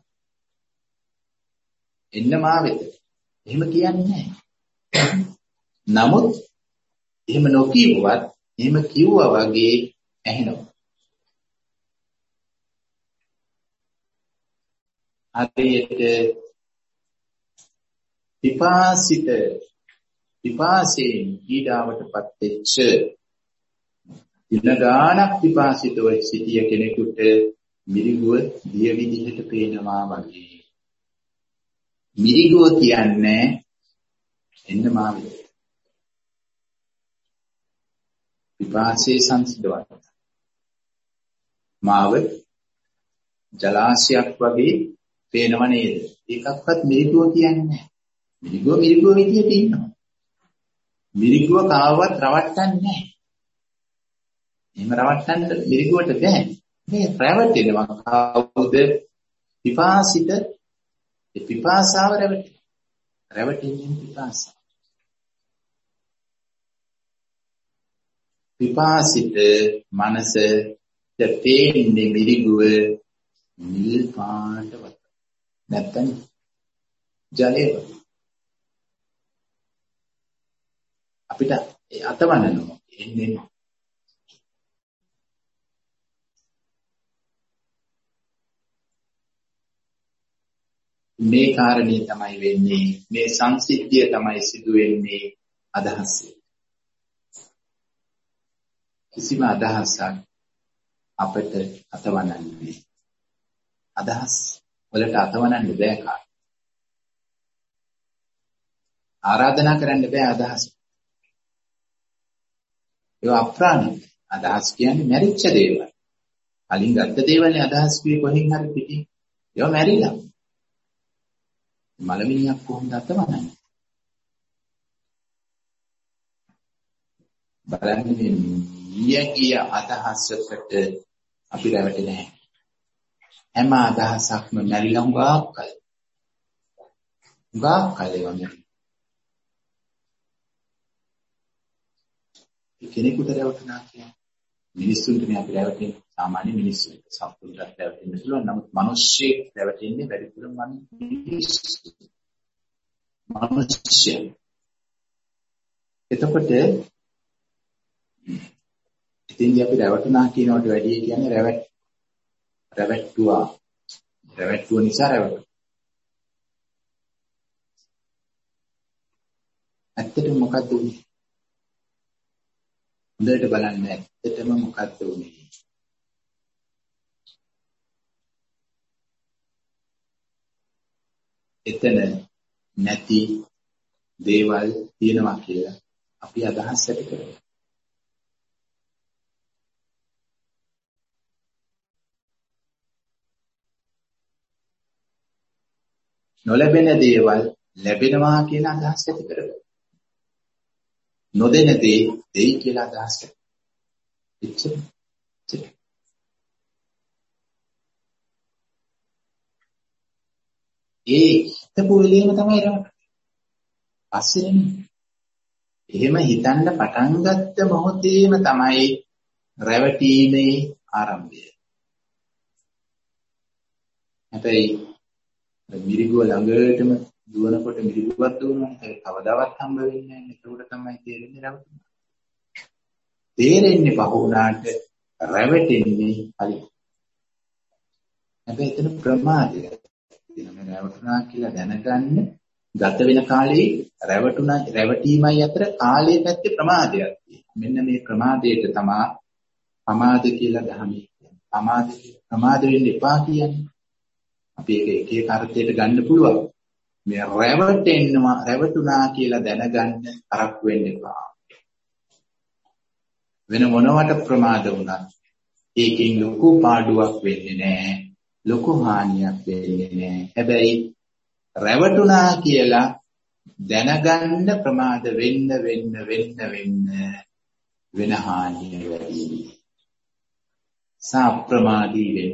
එන්න මා වෙත. එහෙම කියන්නේ නැහැ. නමුත් එහෙම නොකියුවත් එහෙම කිව්වා වගේ ඇහෙනවා. හරියට විපාසිත විපාසයෙන් පීඩාවටපත් වෙච්ච දිනගානක් විපාසිතව සිටිය කෙනෙකුට මිරිගුව දිය විදිහට පේනවා වගේ. මිරිගුව කියන්නේ එන්න මාවිද. විපාසයේ සංසිඳවන්න. මාව ජලාශයක් වගේ පේනව නේද? ඒකක්වත් මිරිගුව කියන්නේ නැහැ. මිරිගුව මිරිගුව විදියට ඉන්නවා. මිරිගුව කාවවත් රවට්ටන්නේ නැහැ. එහෙම රවට්ටන්න මිරිගුවට බෑ. මේ රැවටෙනවා කවුද? පිපාසිත. ඒ පිපාසාව රැවටෙන. රැවටෙන්නේ පිපාසාව. පිපාසිත මනස තේන්නේ මිරිගුව නිල් පාටවත්. නැත්තම් ජලය අපිට අතවන්නනවා එන්නේ මේ කාරණේ තමයි වෙන්නේ මේ සංසිද්ධිය තමයි සිදු වෙන්නේ අදහසේ කිසිම අදහසක් අපිට අතවන්නන්නේ අදහස් වලට අතවන්නන්න බෑ කාට ආරාධනා කරන්න බෑ අදහස් ඒ අප්‍රාණික අදහස් කියන්නේ මැරිච්ච දේවල්. කලින් ගත්ත දේවල්නේ අදහස් කියේ කොහෙන් හරි පිටින්. ඒවා මැරිලා. මලමිණියක් කොහොමද අතවන්නේ? බලන්නේ නියගිය අදහසකට අපි රැවටෙන්නේ නැහැ. හැම අදහසක්ම මැරිලා හුඟක් කල. හුඟක් කලේ වගේ. කෙනෙකුට රැවටුණා කියන්නේ මිනිස්සුන්ට මේ අපි රැවටෙන්නේ සාමාන්‍ය මිනිස්සුන්ට සම්පූර්ණට රැවටෙන්න පුළුවන්. නමුත් මිනිස්සෙක් රැවටෙන්නේ වැඩිපුර මිනිස්සු. මිනිස්සු. එතකොට ඉතින් අපි රැවටුණා කියනවට වැඩිය කියන්නේ රැවට් රැවට්ටුවා. රැවට්ටුව නිසා රැවටුණා. ඇත්තටම මොකද්ද උනේ? හොඳට බලන්න ඇත්තටම මොකද්ද උනේ? එතන නැති දේවල් තියෙනවා කියලා අපි අදහස් ඇති කරගන්නවා. නොලැබෙන දේවල් ලැබෙනවා කියන අදහස් ඇති කරගන්නවා. නොදෙන දේ දෙයි කියලා අදහස් එච්චර. ඒ හිතපු වෙලේම තමයි රැවටෙන්නේ. පස්සේ නෙමෙයි. එහෙම හිතන්න පටන් ගත්ත මොහොතේම තමයි රැවටීමේ ආරම්භය. හැබැයි මිරිගුව ළඟටම දුවනකොට මිරිගුවක් දුවනවා. ඒක කවදාවත් හම්බ වෙන්නේ නැහැ. ඒකට තමයි තේරෙන්නේ රැවටුණා. තේරෙන්නේ පහ වුණාට රැවටෙන්නේ හරි. හැබැයි එතන ප්‍රමාදය. එතන රැවටුණා කියලා දැනගන්න ගත වෙන කාලේ රැවටුණා රැවටීමයි අතර කාලයේ පැත්තේ ප්‍රමාදයක් තියෙනවා. මෙන්න මේ ප්‍රමාදයට තමයි ප්‍රමාද කියලා දහන්නේ. ප්‍රමාද ප්‍රමාද වෙන්න එපා කියන්නේ. අපි ඒක එක එක අර්ථයකට ගන්න පුළුවන්. මේ රැවටෙන්නවා රැවටුණා කියලා දැනගන්න තරක් වෙන්න එපා. වෙන මොනවට ප්‍රමාද වුණත් ඒකෙන් ලොකු පාඩුවක් වෙන්නේ නැහැ. ලොකු හානියක් වෙන්නේ නැහැ. හැබැයි රැවටුණා කියලා දැනගන්න ප්‍රමාද වෙන්න වෙන්න වෙන්න වෙන්න වෙන හානිය වැඩි. සාප්‍රමාදී වෙන්න.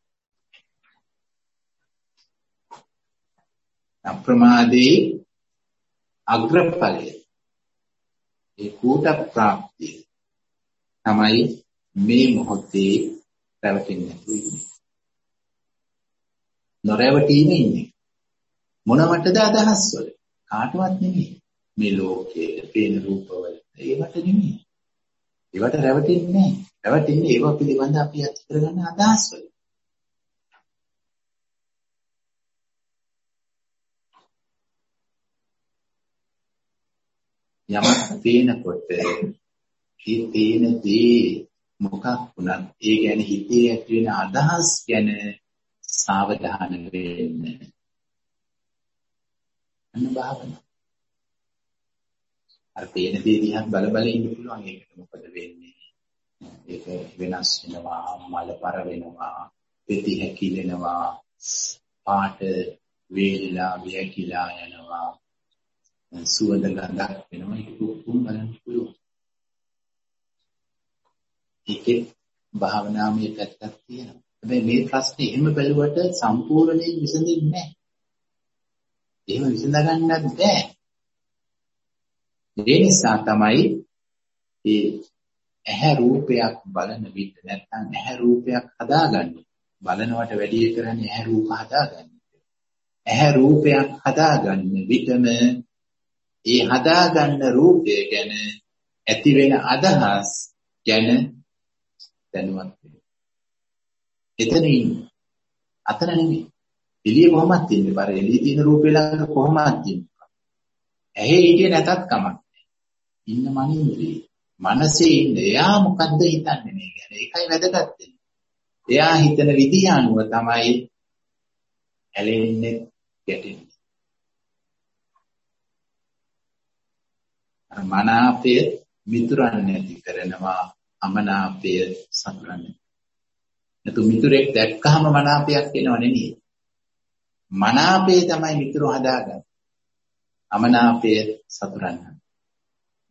අප්‍රමාදී අග්‍රඵලය. ඒ කූට ප්‍රාප්තිය තමයි මේ මොහොතේ රැවටෙන්නේ ඉන්නේ. නොරැවටීමේ ඉන්නේ. මොනවටද අදහස් වල? කාටවත් නෙමෙයි. මේ ලෝකයේ පේන රූපවල. ඒවට නෙමෙයි. ඒවට රැවටෙන්නේ නැහැ. රැවටෙන්නේ ඒව පිළිබඳ අපි අත් කරගන්න අදහස් වල. යමක් පේනකොට ඒ පේන දේ මොකක් වුණත් ඒ ගැන හිතේ ඇති වෙන අදහස් ගැන සාවධාන වෙන්න. අන්න භාවනාව. අර පේන දේ දිහා බල බල ඉන්න පුළුවන්. ඒකට මොකද වෙන්නේ? ඒක වෙනස් වෙනවා, මලපර වෙනවා, පෙති හැකිලෙනවා, පාට වේලිලා වියකිලා යනවා. සුවඳ ගඳක් වෙනවා. ඒක උතුම් බලන්න පුළුවන්. ඒකේ භාවනාවේ පැත්තක් තියෙනවා. හැබැයි මේ ප්‍රශ්නේ එහෙම බැලුවට සම්පූර්ණයෙන් විසඳෙන්නේ නැහැ. එහෙම විසඳ ගන්නත් බෑ. ඒ නිසා තමයි මේ ඇහැ රූපයක් බලන විට නැත්නම් ඇහැ රූපයක් හදාගන්න. බලනවට වැඩි කරන්නේ ඇහැ රූප හදාගන්න. ඇහැ රූපයක් හදාගන්න විටම ඒ හදාගන්න රූපය ගැන ඇති වෙන අදහස් ගැන දැනුවත් වෙන්න. එතන ඉන්නේ. අතන නෙමෙයි. එළිය කොහොමද ඉන්නේ? බර එළිය තියෙන රූපේ ළඟ කොහොමද ඉන්නේ? ඇහි හිටියේ නැතත් කමක් නැහැ. ඉන්න මනින්ද්‍රිය. මනසේ ඉන්න. එයා මොකද්ද හිතන්නේ මේ ගැන? ඒකයි වැදගත් වෙන්නේ. එයා හිතන විදිහ අනුව තමයි ඇලෙන්නේ ගැටෙන්නේ. මනාපය මිතුරන් නැති කරනවා, අමනාපය සතුරන්. නැතු මිතුරෙක් දැක්කහම මනාපයක් එනව නෙමෙයි. මනාපය තමයි මිතුරු හදාගන්නේ. අමනාපය සතුරන්.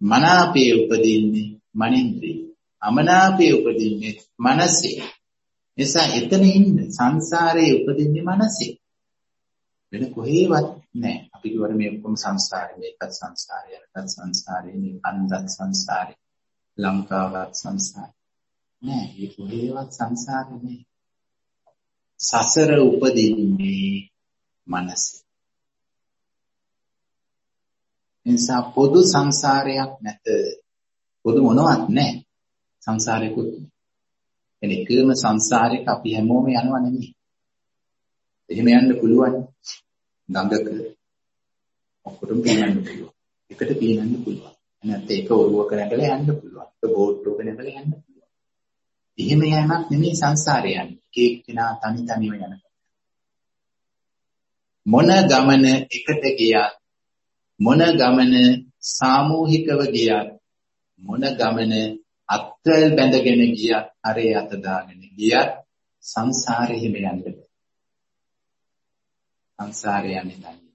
මනාපය උපදින්නේ මනින්ද්‍රිය. අමනාපය උපදින්නේ මනසේ. නිසා එතන ඉන්න සංසාරේ උපදින්නේ මනසේ. වෙන කොහේවත් නැහැ. අපි කියවර මේ ඔක්කොම සංසාරේ, මේකත් සංසාරේ, අරකත් සංසාරේ, මේ අන්දත් සංසාරේ, ලංකාවත් සංසාරේ. නෑ, මේ කොහේවත් සංසාරේ නෑ. සසර උපදින්නේ මනසේ. නිසා පොදු සංසාරයක් නැත. පොදු මොනවත් නැහැ. සංසාරෙකුත්. එනේ එකම සංසාරයක අපි හැමෝම යනවා නෙමෙයි. එහෙම යන්න පුළුවන්. ගඟක ඔක්කොටම පිනන්න පුළුවන්. එකට පිනන්න පුළුවන්. නැත්නම් ඒක ඔරුවක නැගලා යන්න පුළුවන්. ඒක බෝට්ටුවක නැගලා යන්න පුළුවන්. එහෙම යෑමක් නෙමෙයි සංසාරය යන්නේ. එක එක්කෙනා තනි තනිව යන. මොන ගමන එකට ගියත් මොන ගමන සාමූහිකව ගියත් මොන ගමන අත්වැල් බැඳගෙන ගියත් අරේ අත දාගෙන ගියත් සංසාරේ හිම යන්නේ. සංසාරේ යන්නේ නැහැ.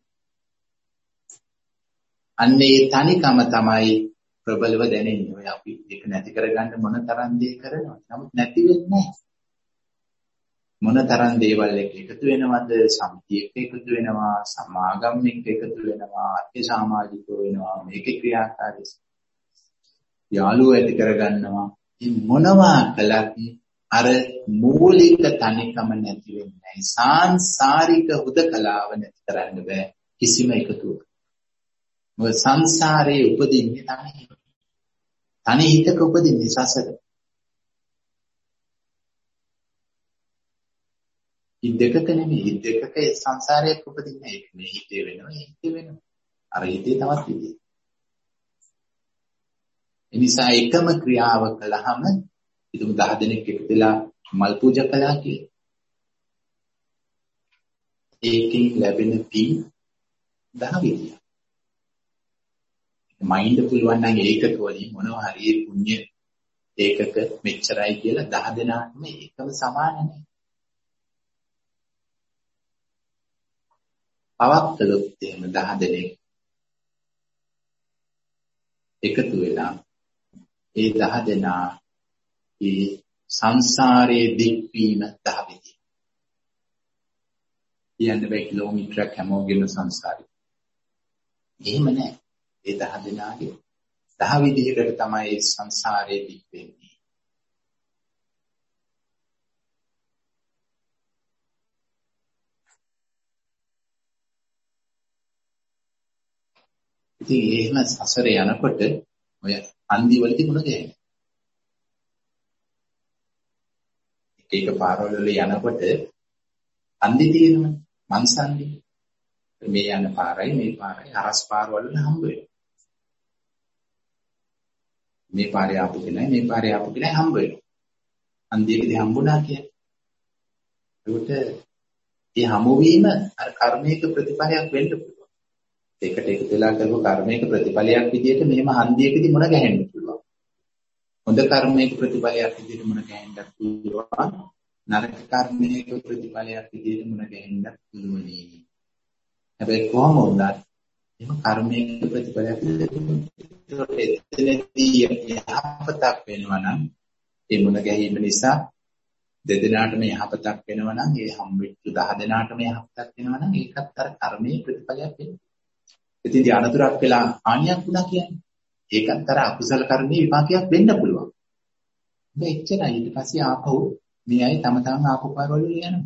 අන්නේ තනිකම තමයි ප්‍රබලව දැනෙන්නේ. ඔය අපි ඒක නැති කරගන්න මොන තරම් දේ කරනවද? නමුත් නැති වෙන්නේ නැහැ. මොන තරම් දේවල් එක්ක එකතු වෙනවද? සමිතියක එකතු වෙනවා, සමාගම් එක්ක එකතු වෙනවා, අත්‍ය සමාජිකව වෙනවා, මේකේ ක්‍රියාකාරීත්වය. යාළුවෝ ඇති කරගන්නවා. මේ මොනවා කළත් අර මූලික තනිකම නැති වෙන්නේ නැහැ. සාංශාරික හුදකලාව නැති කරන්න බෑ කිසිම එකතුවක. මොකද සංසාරේ උපදින්නේ තනි. තනි හිතක උපදින්නේ සසර. ඉද්දකක නෙමෙයි. ඉද්දකක සංසාරයක් උපදින්නේ ඒක. මේ හිතේ වෙනවා, හිතේ වෙනවා. අර හිතේ තවත් විදිහක්. එනිසා එකම ක්‍රියාව කළාම ඉතින් දහ දෙනෙක් එකතු වෙලා මල් පූජා කළා කියලා. ඒකෙන් ලැබෙන පින් දහ විදියක්. මයින්ඩ් පුළුවන් නම් ඒකක වලින් මොනවා හරි පුණ්‍ය ඒකක මෙච්චරයි කියලා දහ දෙනාටම එකම සමාන නේ. පවත්තලොත් එහෙම දහ දෙනෙක් එකතු වෙලා ඒ දහ දෙනා ඒ සංසාරයේ දික්වීම දහ විදිය. කියන්නේ බෑ කිලෝමීටරයක් හැමෝගෙම සංසාරේ. එහෙම නෑ. ඒ දහ දෙනාගේ දහ විදිහකට තමයි සංසාරයේ දික් වෙන්නේ. ඉතින් එහෙම සසරේ යනකොට ඔය හන්දි වලදී මොන ගෑනේ? එක එක පාරවල වල යනකොට හන්දි තියෙනවනේ. මන්සන්දි. මේ යන පාරයි මේ පාරයි හරස් පාරවල හම්බ වෙනවා. මේ පාරේ ආපු කෙනයි මේ පාරේ ආපු කෙනයි හම්බ වෙනවා. හන්දියකදී හම්බුණා කියන්නේ. ඒකට මේ හමු වීම අර කර්මයක ප්‍රතිඵලයක් වෙන්න පුළුවන්. ඒකට එකතු වෙලා කරපු කර්මයක ප්‍රතිඵලයක් විදිහට මෙහෙම හන්දියකදී මොන ගැහෙන්න පුළුවන්. හොඳ කර්මයක ප්‍රතිඵලයක් විදිහට මොන ගැහෙන්නත් පුළුවන්. නරක කර්මයක ප්‍රතිඵලයක් විදිහට මොන ගැහෙන්නත් පුළුවන්. හැබැයි කොහොම වුණත් එහෙම කර්මයක ප්‍රතිඵලයක් එතනදී යහපතක් වෙනවා නම් ඒ මොන ගැහිම නිසා දෙදෙනාටම යහපතක් වෙනවා නම් ඒ හම්බෙච්ච දහ දෙනාටම යහපතක් වෙනවා නම් ඒකත් අර කර්මයේ ප්‍රතිඵලයක් වෙනවා. ඉතින් දී අනතුරක් වෙලා හානියක් වුණා කියන්නේ ඒකත් අර අකුසල කර්මයේ විපාකයක් වෙන්න පුළුවන්. මේ එච්චරයි. ඊට පස්සේ ආපහු මේ අය තම තමන් ආපහු පාරවල යනවා.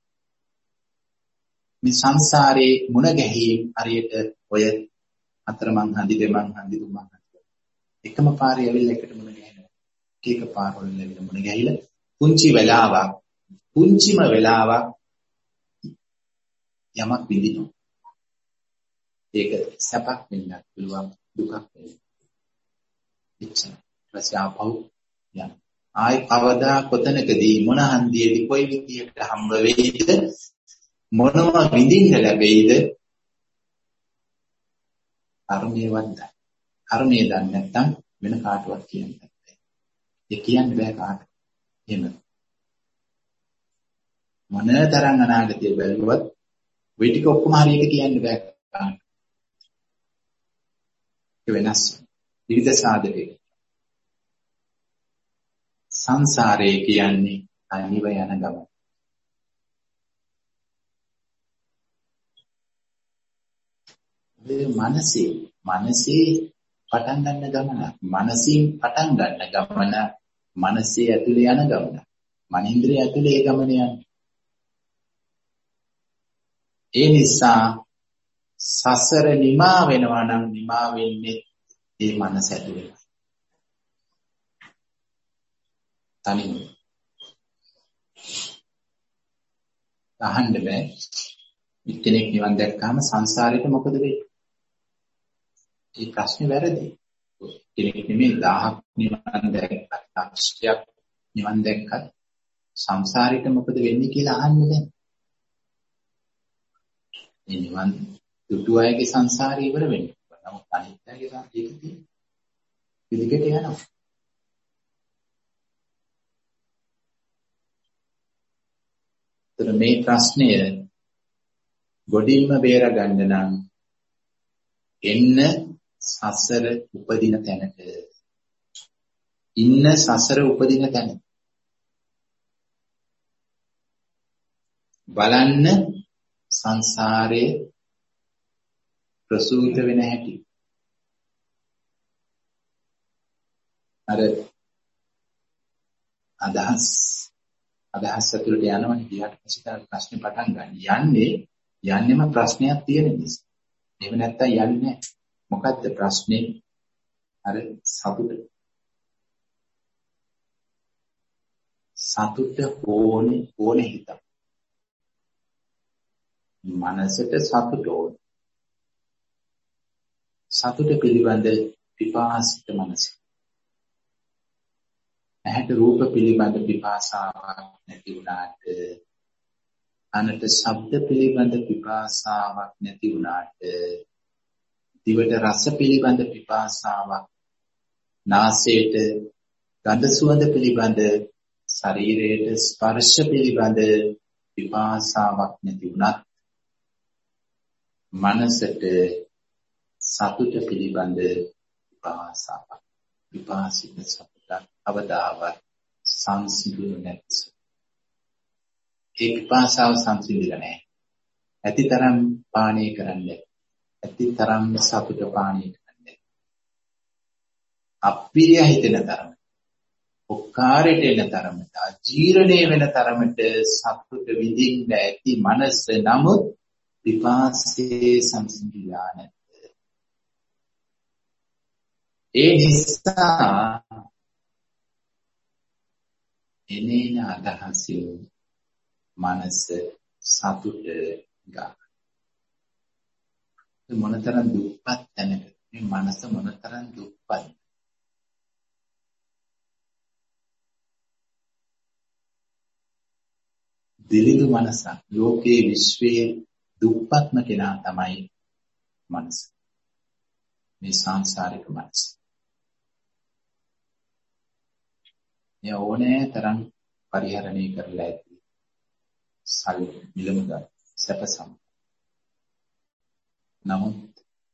මේ සංසාරේ මුණ ගැහිම් හරියට ඔය අතරමං හන්දි දෙමං හන්දි තුමං හන්දි එකම පාරේ ඇවිල්ලා එකට මුණ ගැහෙනවා. එක එක පාරවල ඇවිල්ලා මුණ ගැහිලා පුංචි වෙලාවක් පුංචිම වෙලාවක් යමක් විඳිනවා. ඒක සැපක් වෙන්නත් පුළුවන් දුකක් වෙන්න. එච්චර. ඊපස්සේ ආපහු යන. ආයි කවදා කොතනකදී මොන හන්දියේදී කොයි විදියට හම්බ වෙයිද මොනවා විඳින්න ලැබෙයිද කර්මයේ වන්ද. කර්මයේ දන්නේ නැත්නම් වෙන කාටවත් කියන්න බෑ. ඒ කියන්න බෑ කාටවත්. එහෙම. මොනතරම් අනාගතය බැලුවත් ওই ටික ඔක්කොම හරියට කියන්න බෑ කාටවත්. ඒ වෙනස් විවිධ සාධකයක. සංසාරේ කියන්නේ තනිව යන ගමන. මේ මනසේ මනසේ පටන් ගන්න ගමන, මනසින් පටන් ගන්න ගමන, මනසේ ඇතුලේ යන ගමන. මනින්ද්‍රිය ඇතුලේ ඒ ගමන යන්නේ. ඒ නිසා සසර නිමා වෙනවා නම් නිමා වෙන්නේ ඒ මනස ඇතුලේ. තනිව. අහන්න බෑ. කෙනෙක් නිවන් දැක්කම සංසාරේට මොකද වෙන්නේ? ඒ ප්‍රශ්නේ වැරදි. කෙනෙක් නෙමෙයි දහයක් නිවන් දැක්කත්, ලක්ෂයක් නිවන් දැක්කත් සංසාරේට මොකද වෙන්නේ කියලා අහන්න බෑ. මේ නිවන් දුටු අයගේ සංසාරය ඉවර වෙන්නේ. නමුත් අනිත් අයගේ සංසාරයේදී පිළිගට යනවා. ඒතර මේ ප්‍රශ්නය ගොඩින්ම බේරගන්න නම් එන්න සසර උපදින තැනට. ඉන්න සසර උපදින තැන. බලන්න සංසාරයේ ප්‍රසූත වෙන හැටි. අර අදහස් අදහස් ඇතුළට යනවනේ ඊට පස්සේ තමයි ප්‍රශ්නේ පටන් ගන්න. යන්නේ යන්නේම ප්‍රශ්නයක් තියෙන නිසා. එහෙම නැත්තම් යන්නේ නැහැ. මොකද්ද ප්‍රශ්නේ? අර සතුට. සතුට ඕනේ ඕනේ හිත. මනසට සතුට ඕනේ. සතුට පිළිබඳ පිපාසිත මනස. ඇහැට රූප පිළිබඳ පිපාසාවක් නැති වුණාට, අනට ශබ්ද පිළිබඳ පිපාසාවක් නැති වුණාට, දිවට රස පිළිබඳ පිපාසාවක්, නාසයට ගඳ සුවඳ පිළිබඳ, ශරීරයට ස්පර්ශ පිළිබඳ පිපාසාවක් නැති වුණත්, මනසට සතුට පිළිබඳ පිපාසාවක්, පිපාසිත සතුටක් අවදාවත් සංසිඳුනේ නැති. ඒ පිපාසාව සංසිඳිලා නැහැ. ඇතිතරම් පානය කරන්නේ. ඇතිතරම් සතුට පානය කරන්නේ. අප්‍රිය හිතෙන තරම, ඔක්කාරයට එන තරමට, අජීර්ණය වෙන තරමට සතුට විඳින්න ඇති මනස නමුත් පිපාසයේ සංසිඳිලා නැහැ. ඒ නිසා එනේන අදහසින් මනස සතුට ගන්න. මොනතරම් දුක්පත් තැනක මේ මනස මොනතරම් දුක්පත්. දිලිදු මනස ලෝකේ විශ්වයේ දුක්පත්ම කෙනා තමයි මනස. මේ සංසාරික මනස. මේ ඕනේ තරම් පරිහරණය කරලා ඇති. සල් මිලමුද සැපසම්. නමුත්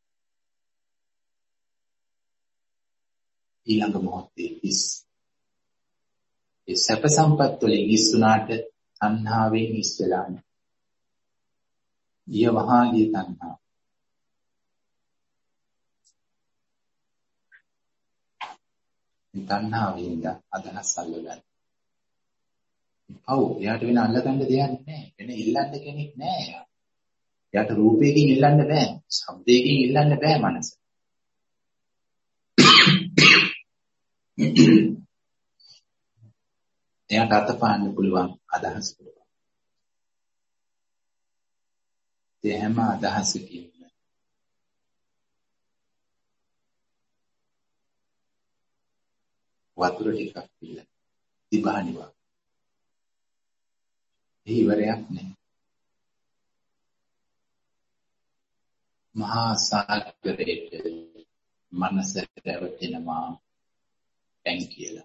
ඊළඟ මොහොතේ කිස් ඒ සැප සම්පත් වලින් ඉස්සුනාට තණ්හාවෙන් ඉස් වෙලා නැහැ. ඊය වහාගේ තණ්හාව. මේ තණ්හාවෙන්ද අදහස් අල්ලගන්න. ඔව් එයාට වෙන අල්ලගන්න දෙයක් නැහැ. වෙන ඉල්ලන්න කෙනෙක් නැහැ එයා. එයාට රූපයකින් ඉල්ලන්න බෑ. ශබ්දයකින් ඉල්ලන්න බෑ මනස. එයාට අතපාන්න පුළුවන් අදහස් පුළුවන්. ඒ හැම අදහසකින්ම වතුර ටිකක් පිළ දිබානිවා. ඒ ඉවරයක් නෑ. මහා සාගරයට මනස රැවටෙනවා පැන් කියලා.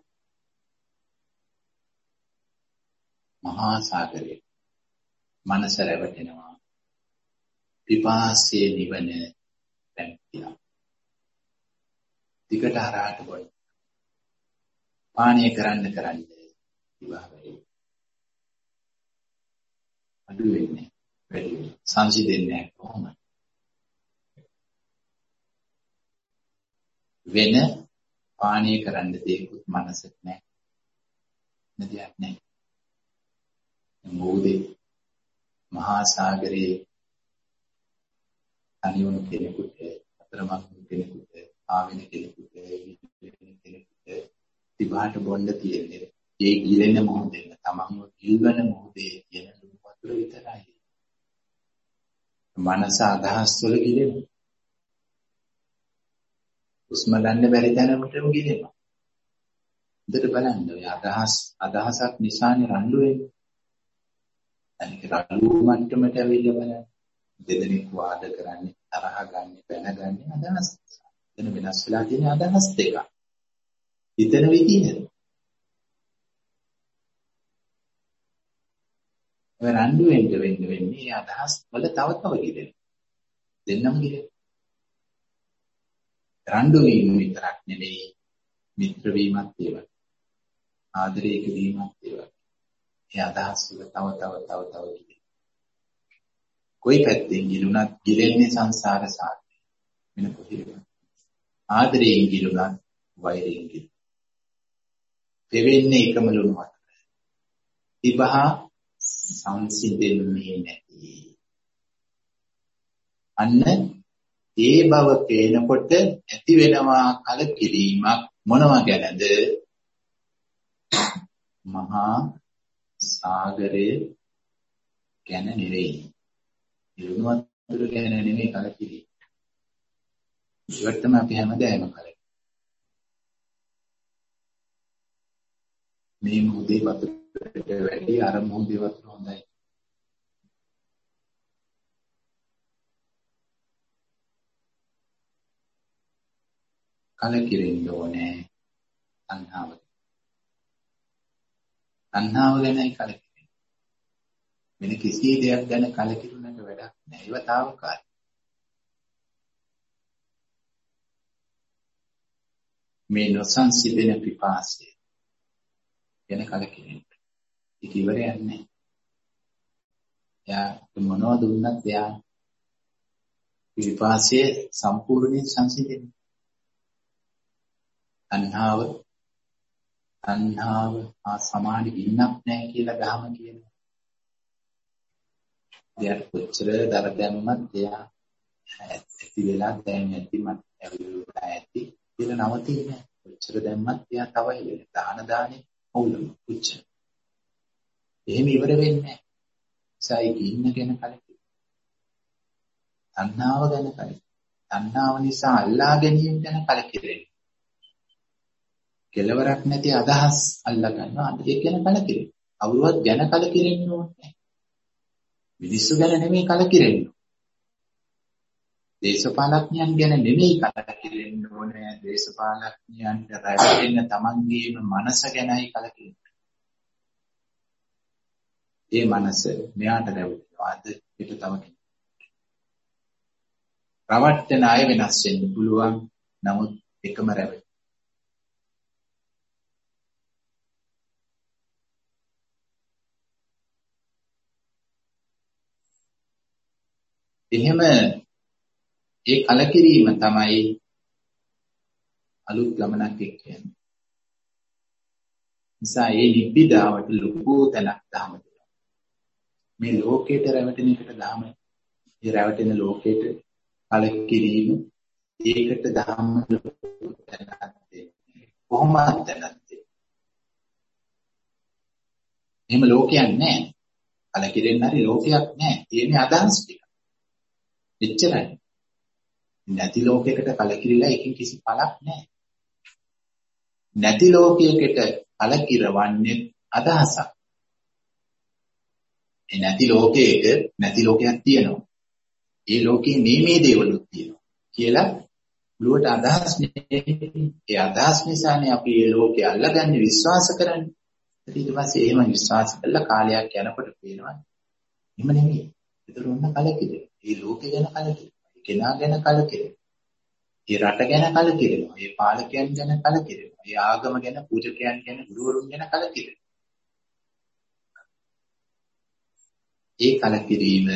මහා සාගරයට මනස රැවටෙනවා පිපාසයේ නිවන පැන් කියලා. ටිකට හරහට බොන්න. පානීය කරන්න කරන්න ඉවහ වෙයි. අඩු වෙන්නේ වැඩි වෙනවා. සංසිඳෙන්නේ නැහැ කොහොමද? වෙන පානීය කරන්න දෙයක්වත් මනසට නැහැ. නදියක් නැහැ. මොහොතේ මහා සාගරයේ අනිවුණු කෙනෙකුට අතරමං කෙනෙකුට ආවෙන කෙනෙකුට කෙනෙකුට තිබාට බොන්න තියෙන්නේ ඒ ගිලෙන මොහොතේ තමන්ව ගිල්වන මොහොතේ කියන ලුණු වතුර විතරයි. මනස අදහස් වල ගිලෙනවා. උස්ම ගන්න බැරි තැනකටම ගිලෙනවා. හොඳට බලන්න ඔය අදහස් අදහසක් නිසානේ රණ්ඩු වෙන්නේ. අනික රණ්ඩු මට්ටමට ඇවිල්ලා බලන්න. දෙදෙනෙක් වාද කරන්නේ තරහ ගන්න පැනගන්නේ අදහස්. එතන වෙනස් වෙලා තියෙන අදහස් දෙක. හිතන විදිහ. ඔය රණ්ඩු වෙන්න වෙන්න වෙන්නේ අදහස් වල තව තව ගිලෙන. දෙන්නම ගිලෙන. රණ්ඩු වීම විතරක් නෙවෙයි මිත්‍ර වීමත් ඒ වගේ. ආදරයක වීමත් ඒ වගේ. ඒ අදහස් වල තව තව තව තව ගිලෙන. කොයි පැත්තෙන් ගිලුණත් ගිලෙන්නේ සංසාර සාගරේ. වෙන කොහෙද? ආදරයෙන් ගිලුණත් වෛරයෙන් ගිලුණත්. දෙවෙන්නේ එකම ලුණු වතුර. තිබහා සංසිඳෙන්නේ නැති. අන්න ඒ බව පේනකොට ඇති වෙනවා කලකිරීමක් මොනවා ගැනද? මහා සාගරය ගැන නෙවෙයි. ලුණු වතුර ගැන නෙවෙයි කලකිරීම. ඒකට තමයි අපි හැමදාම කලකිරීම. මේ මොහොතේ වතුරට වැඩි අර මොහොතේ වතුර හොඳයි. කලකිරෙන්න ඕනේ තණ්හාව. තණ්හාව ගැනයි කලකිරෙන්නේ. වෙන කිසි දෙයක් ගැන කලකිරුණාට වැඩක් නැහැ. ඒව తాවකාලික. මේ නොසන්සිඳෙන පිපාසය ගැන කලකිරෙන්න. ඒක ඉවරයක් නැහැ. යා මොනවද දුන්නත් යා පිපාසය සම්පූර්ණයෙන් සංසිඳෙන්නේ. තණ්හාව තණ්හාව ආ සමාන ගින්නක් නැහැ කියලා ධර්ම කියනවා. එයාට කොච්චර දර දැම්මත් එයා ඇති වෙලා දැන් නැති මත් ඇවිල්ලා ඇති කියලා නවතින්නේ. කොච්චර දැම්මත් එයා තවයි වෙන්නේ. දාන දානේ අවුලම කොච්චර. එහෙම ඉවර වෙන්නේ නැහැ. සයි ගින්න ගැන කලකිරීම. තණ්හාව ගැන කලකිරීම. තණ්හාව නිසා අල්ලා ගැනීම ගැන කලකිරීම. කෙලවරක් නැති අදහස් අල්ලා ගන්නවා. ඒක ගැන කලකිරීම. අවුරුවත් ගැන කලකිරෙන්න ඕනේ. මිනිස්සු ගැන නෙමෙයි කලකිරෙන්න. දේශපාලඥයන් ගැන නෙමෙයි කලකිරෙන්න ඕනේ. දේශපාලඥයන්ට රැවටෙන්න තමන්ගේම මනස ගැනයි කලකිරෙන්න. ඒ මනස මෙයාට රැවටෙනවාද පිට තව කෙනෙක්. රවට්ටන අය වෙනස් වෙන්න පුළුවන්. නමුත් එකම රැවටෙන. එහෙම ඒ කලකිරීම තමයි අලුත් ගමනක් එක්කන්නේ. නිසා ඒ නිබ්බිදාවට ලොකු තැනක් දහම දෙනවා. මේ ලෝකයට රැවටෙන එකට දහම. ඒ රැවටෙන ලෝකයට කලකිරීම ඒකට දහම ලොකු තැනක් දෙන්නේ. කොහොමද තැනක්? එහෙම ලෝකයක් නැහැ. කලකිරෙන්න හරි ලෝකයක් නැහැ. තියෙන්නේ අදහස් ටික. එච්චරයි. නැති ලෝකයකට කලකිරිලා එකකින් කිසි පළක් නැහැ. නැති ලෝකයකට කලකිරවන්නේ අදහසක්. ඒ නැති ලෝකයක නැති ලෝකයක් තියෙනවා. ඒ ලෝකේ මේ මේ දේවලුත් තියෙනවා කියලා බුලුවට අදහස් නෙමෙයි. ඒ අදහස් නිසානේ අපි මේ ලෝකේ අල්ලගන්නේ විශ්වාස කරන්නේ. ඊට පස්සේ එහෙම විශ්වාස කළා කාලයක් යනකොට පේනවා. එහෙම නෙමෙයි. ඒතර ඔන්න කලකිරෙනවා. මේ ලෝකේ ගැන කලකිරෙනවා. ඒ කෙනා ගැන කලකිරෙනවා. ඒ රට ගැන කලකිරෙනවා. ඒ පාලකයන් ගැන කලකිරෙනවා. ඒ ආගම ගැන, පූජකයන් ගැන, ගුරුවරුන් ගැන කලකිරෙනවා. ඒ කලකිරීම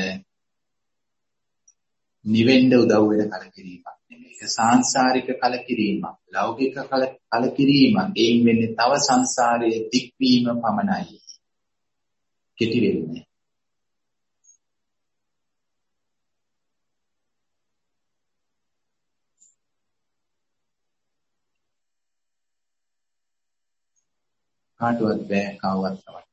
නිවෙන්න උදව් වෙන කලකිරීමක් නෙමෙයි. ඒක සාංශාරික කලකිරීමක්, ලෞකික කලකිරීමක්. ඒන් වෙන්නේ තව සංසාරයේ දික්වීම පමණයි. කෙටි වෙන්නේ. කාටවත් බෑ කවවත් තමයි.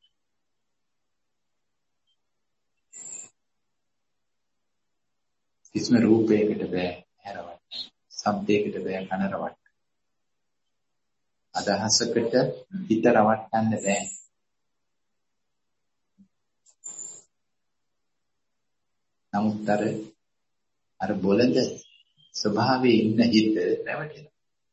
කිසිම රූපයකට බෑ හැරවන්න. ශබ්දයකට බෑ කන රවන්න. අදහසකට හිත රවට්ටන්න බෑ. නමුත් අර අර බොළඳ ස්වභාවයේ ඉන්න හිත රැවටෙනවා.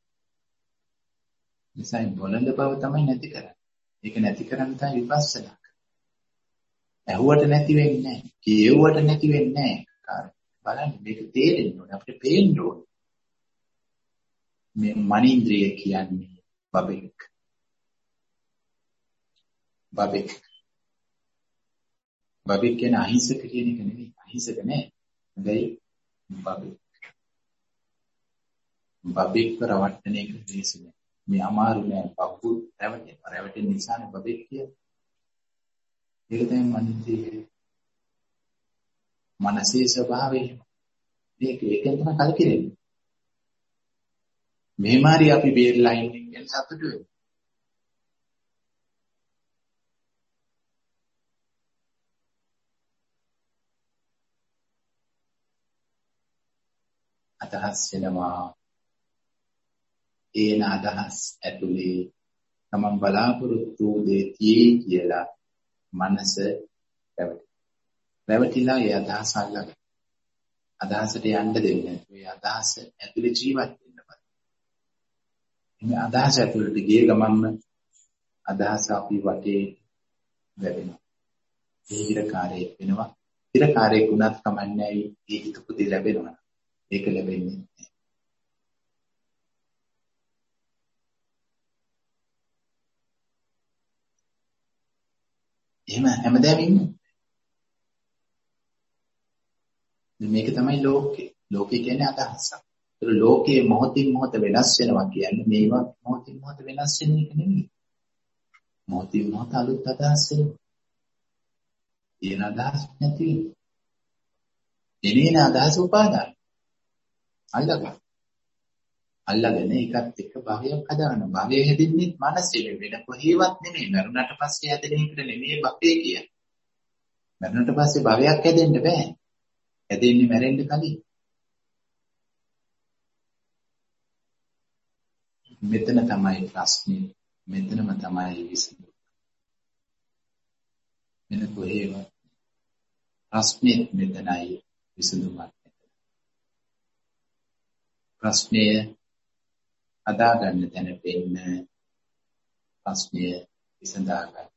නිසා බොළඳ බව තමයි නැති කරන්නේ. ඒක නැති කරන්න තමයි විපස්සනා කරන්නේ. ඇහුවට නැති වෙන්නේ නැහැ. කියෙව්වට නැති වෙන්නේ නැහැ. බලන්න මේක තේරෙන්න ඕනේ. අපිට පේන්න ඕනේ. මේ මනින්ද්‍රිය කියන්නේ බබෙක්. බබෙක්. බබෙක් කියන්නේ අහිංසක කියන එක නෙවෙයි. අහිංසක නෑ. හැබැයි බබෙක්. බබෙක්ව රවට්ටන එක ලේසි නෑ. මේ අමාරු නෑ. බබ්බු රැවටෙන. රැවටෙන නිසානේ බබෙක් කියන්නේ. ඒක තමයි මනින්ද්‍රිය. මනසේ ස්වභාවය. මේක ඒකෙන් තමයි කලකිරෙන්නේ. මේ මාරි අපි බේරලා ඉන්නේ කියන සතුට වෙනවා. අදහස් වෙනවා. ඒන අදහස් ඇතුලේ තමන් බලාපොරොත්තු වූ දේ තියෙයි කියලා මනස රැවටි. රැවටිලා ඒ අදහස අල්ලගෙන අදහසට යන්න දෙන්නේ. ඒ අදහස ඇතුලේ ජීවත් වෙන්න බෑ. මේ අදහස ඇතුලට ගිය ගමන්ම අදහස අපි වටේ වැවෙනවා. ඒ හිරකාරයෙක් වෙනවා. හිරකාරයෙක් වුණත් කමන්නේ ඒ හිතපු දේ ලැබෙනවා. ඒක ලැබෙන්නේ නැහැ. එහෙම හැමදාම ඉන්නේ. මේක තමයි ලෝකේ. ලෝකේ කියන්නේ අදහසක්. ඒක ලෝකයේ මොහොතින් මොහොත වෙනස් වෙනවා කියන්නේ මේවා මොහොතින් මොහොත වෙනස් වෙන එක නෙමෙයි. මොහොතින් මොහොත අලුත් අදහස් එනවා. ඊන අදහස් නැති. එනේන අදහස උපාදාන. අල්ලගන්න. අල්ලගෙන ඒකත් එක්ක භවයක් හදාගන්න. භවය හැදින්නේ මනසේ වෙන කොහේවත් නෙමෙයි. මරුණට පස්සේ හැදෙන එකට නෙමෙයි භවය කියන්නේ. මරුණට පස්සේ භවයක් හැදෙන්න බෑ. හැදෙන්නේ මැරෙන්න කලින්. මෙතන තමයි ප්‍රශ්නේ. මෙතනම තමයි විසඳුම. මෙන්න කොහේවත් ප්‍රශ්නේ මෙතනයි විසඳුමක් මෙතන. ප්‍රශ්නය අදාගන්න තැන පෙන්න ප්‍රශ්නය විසඳා ගන්න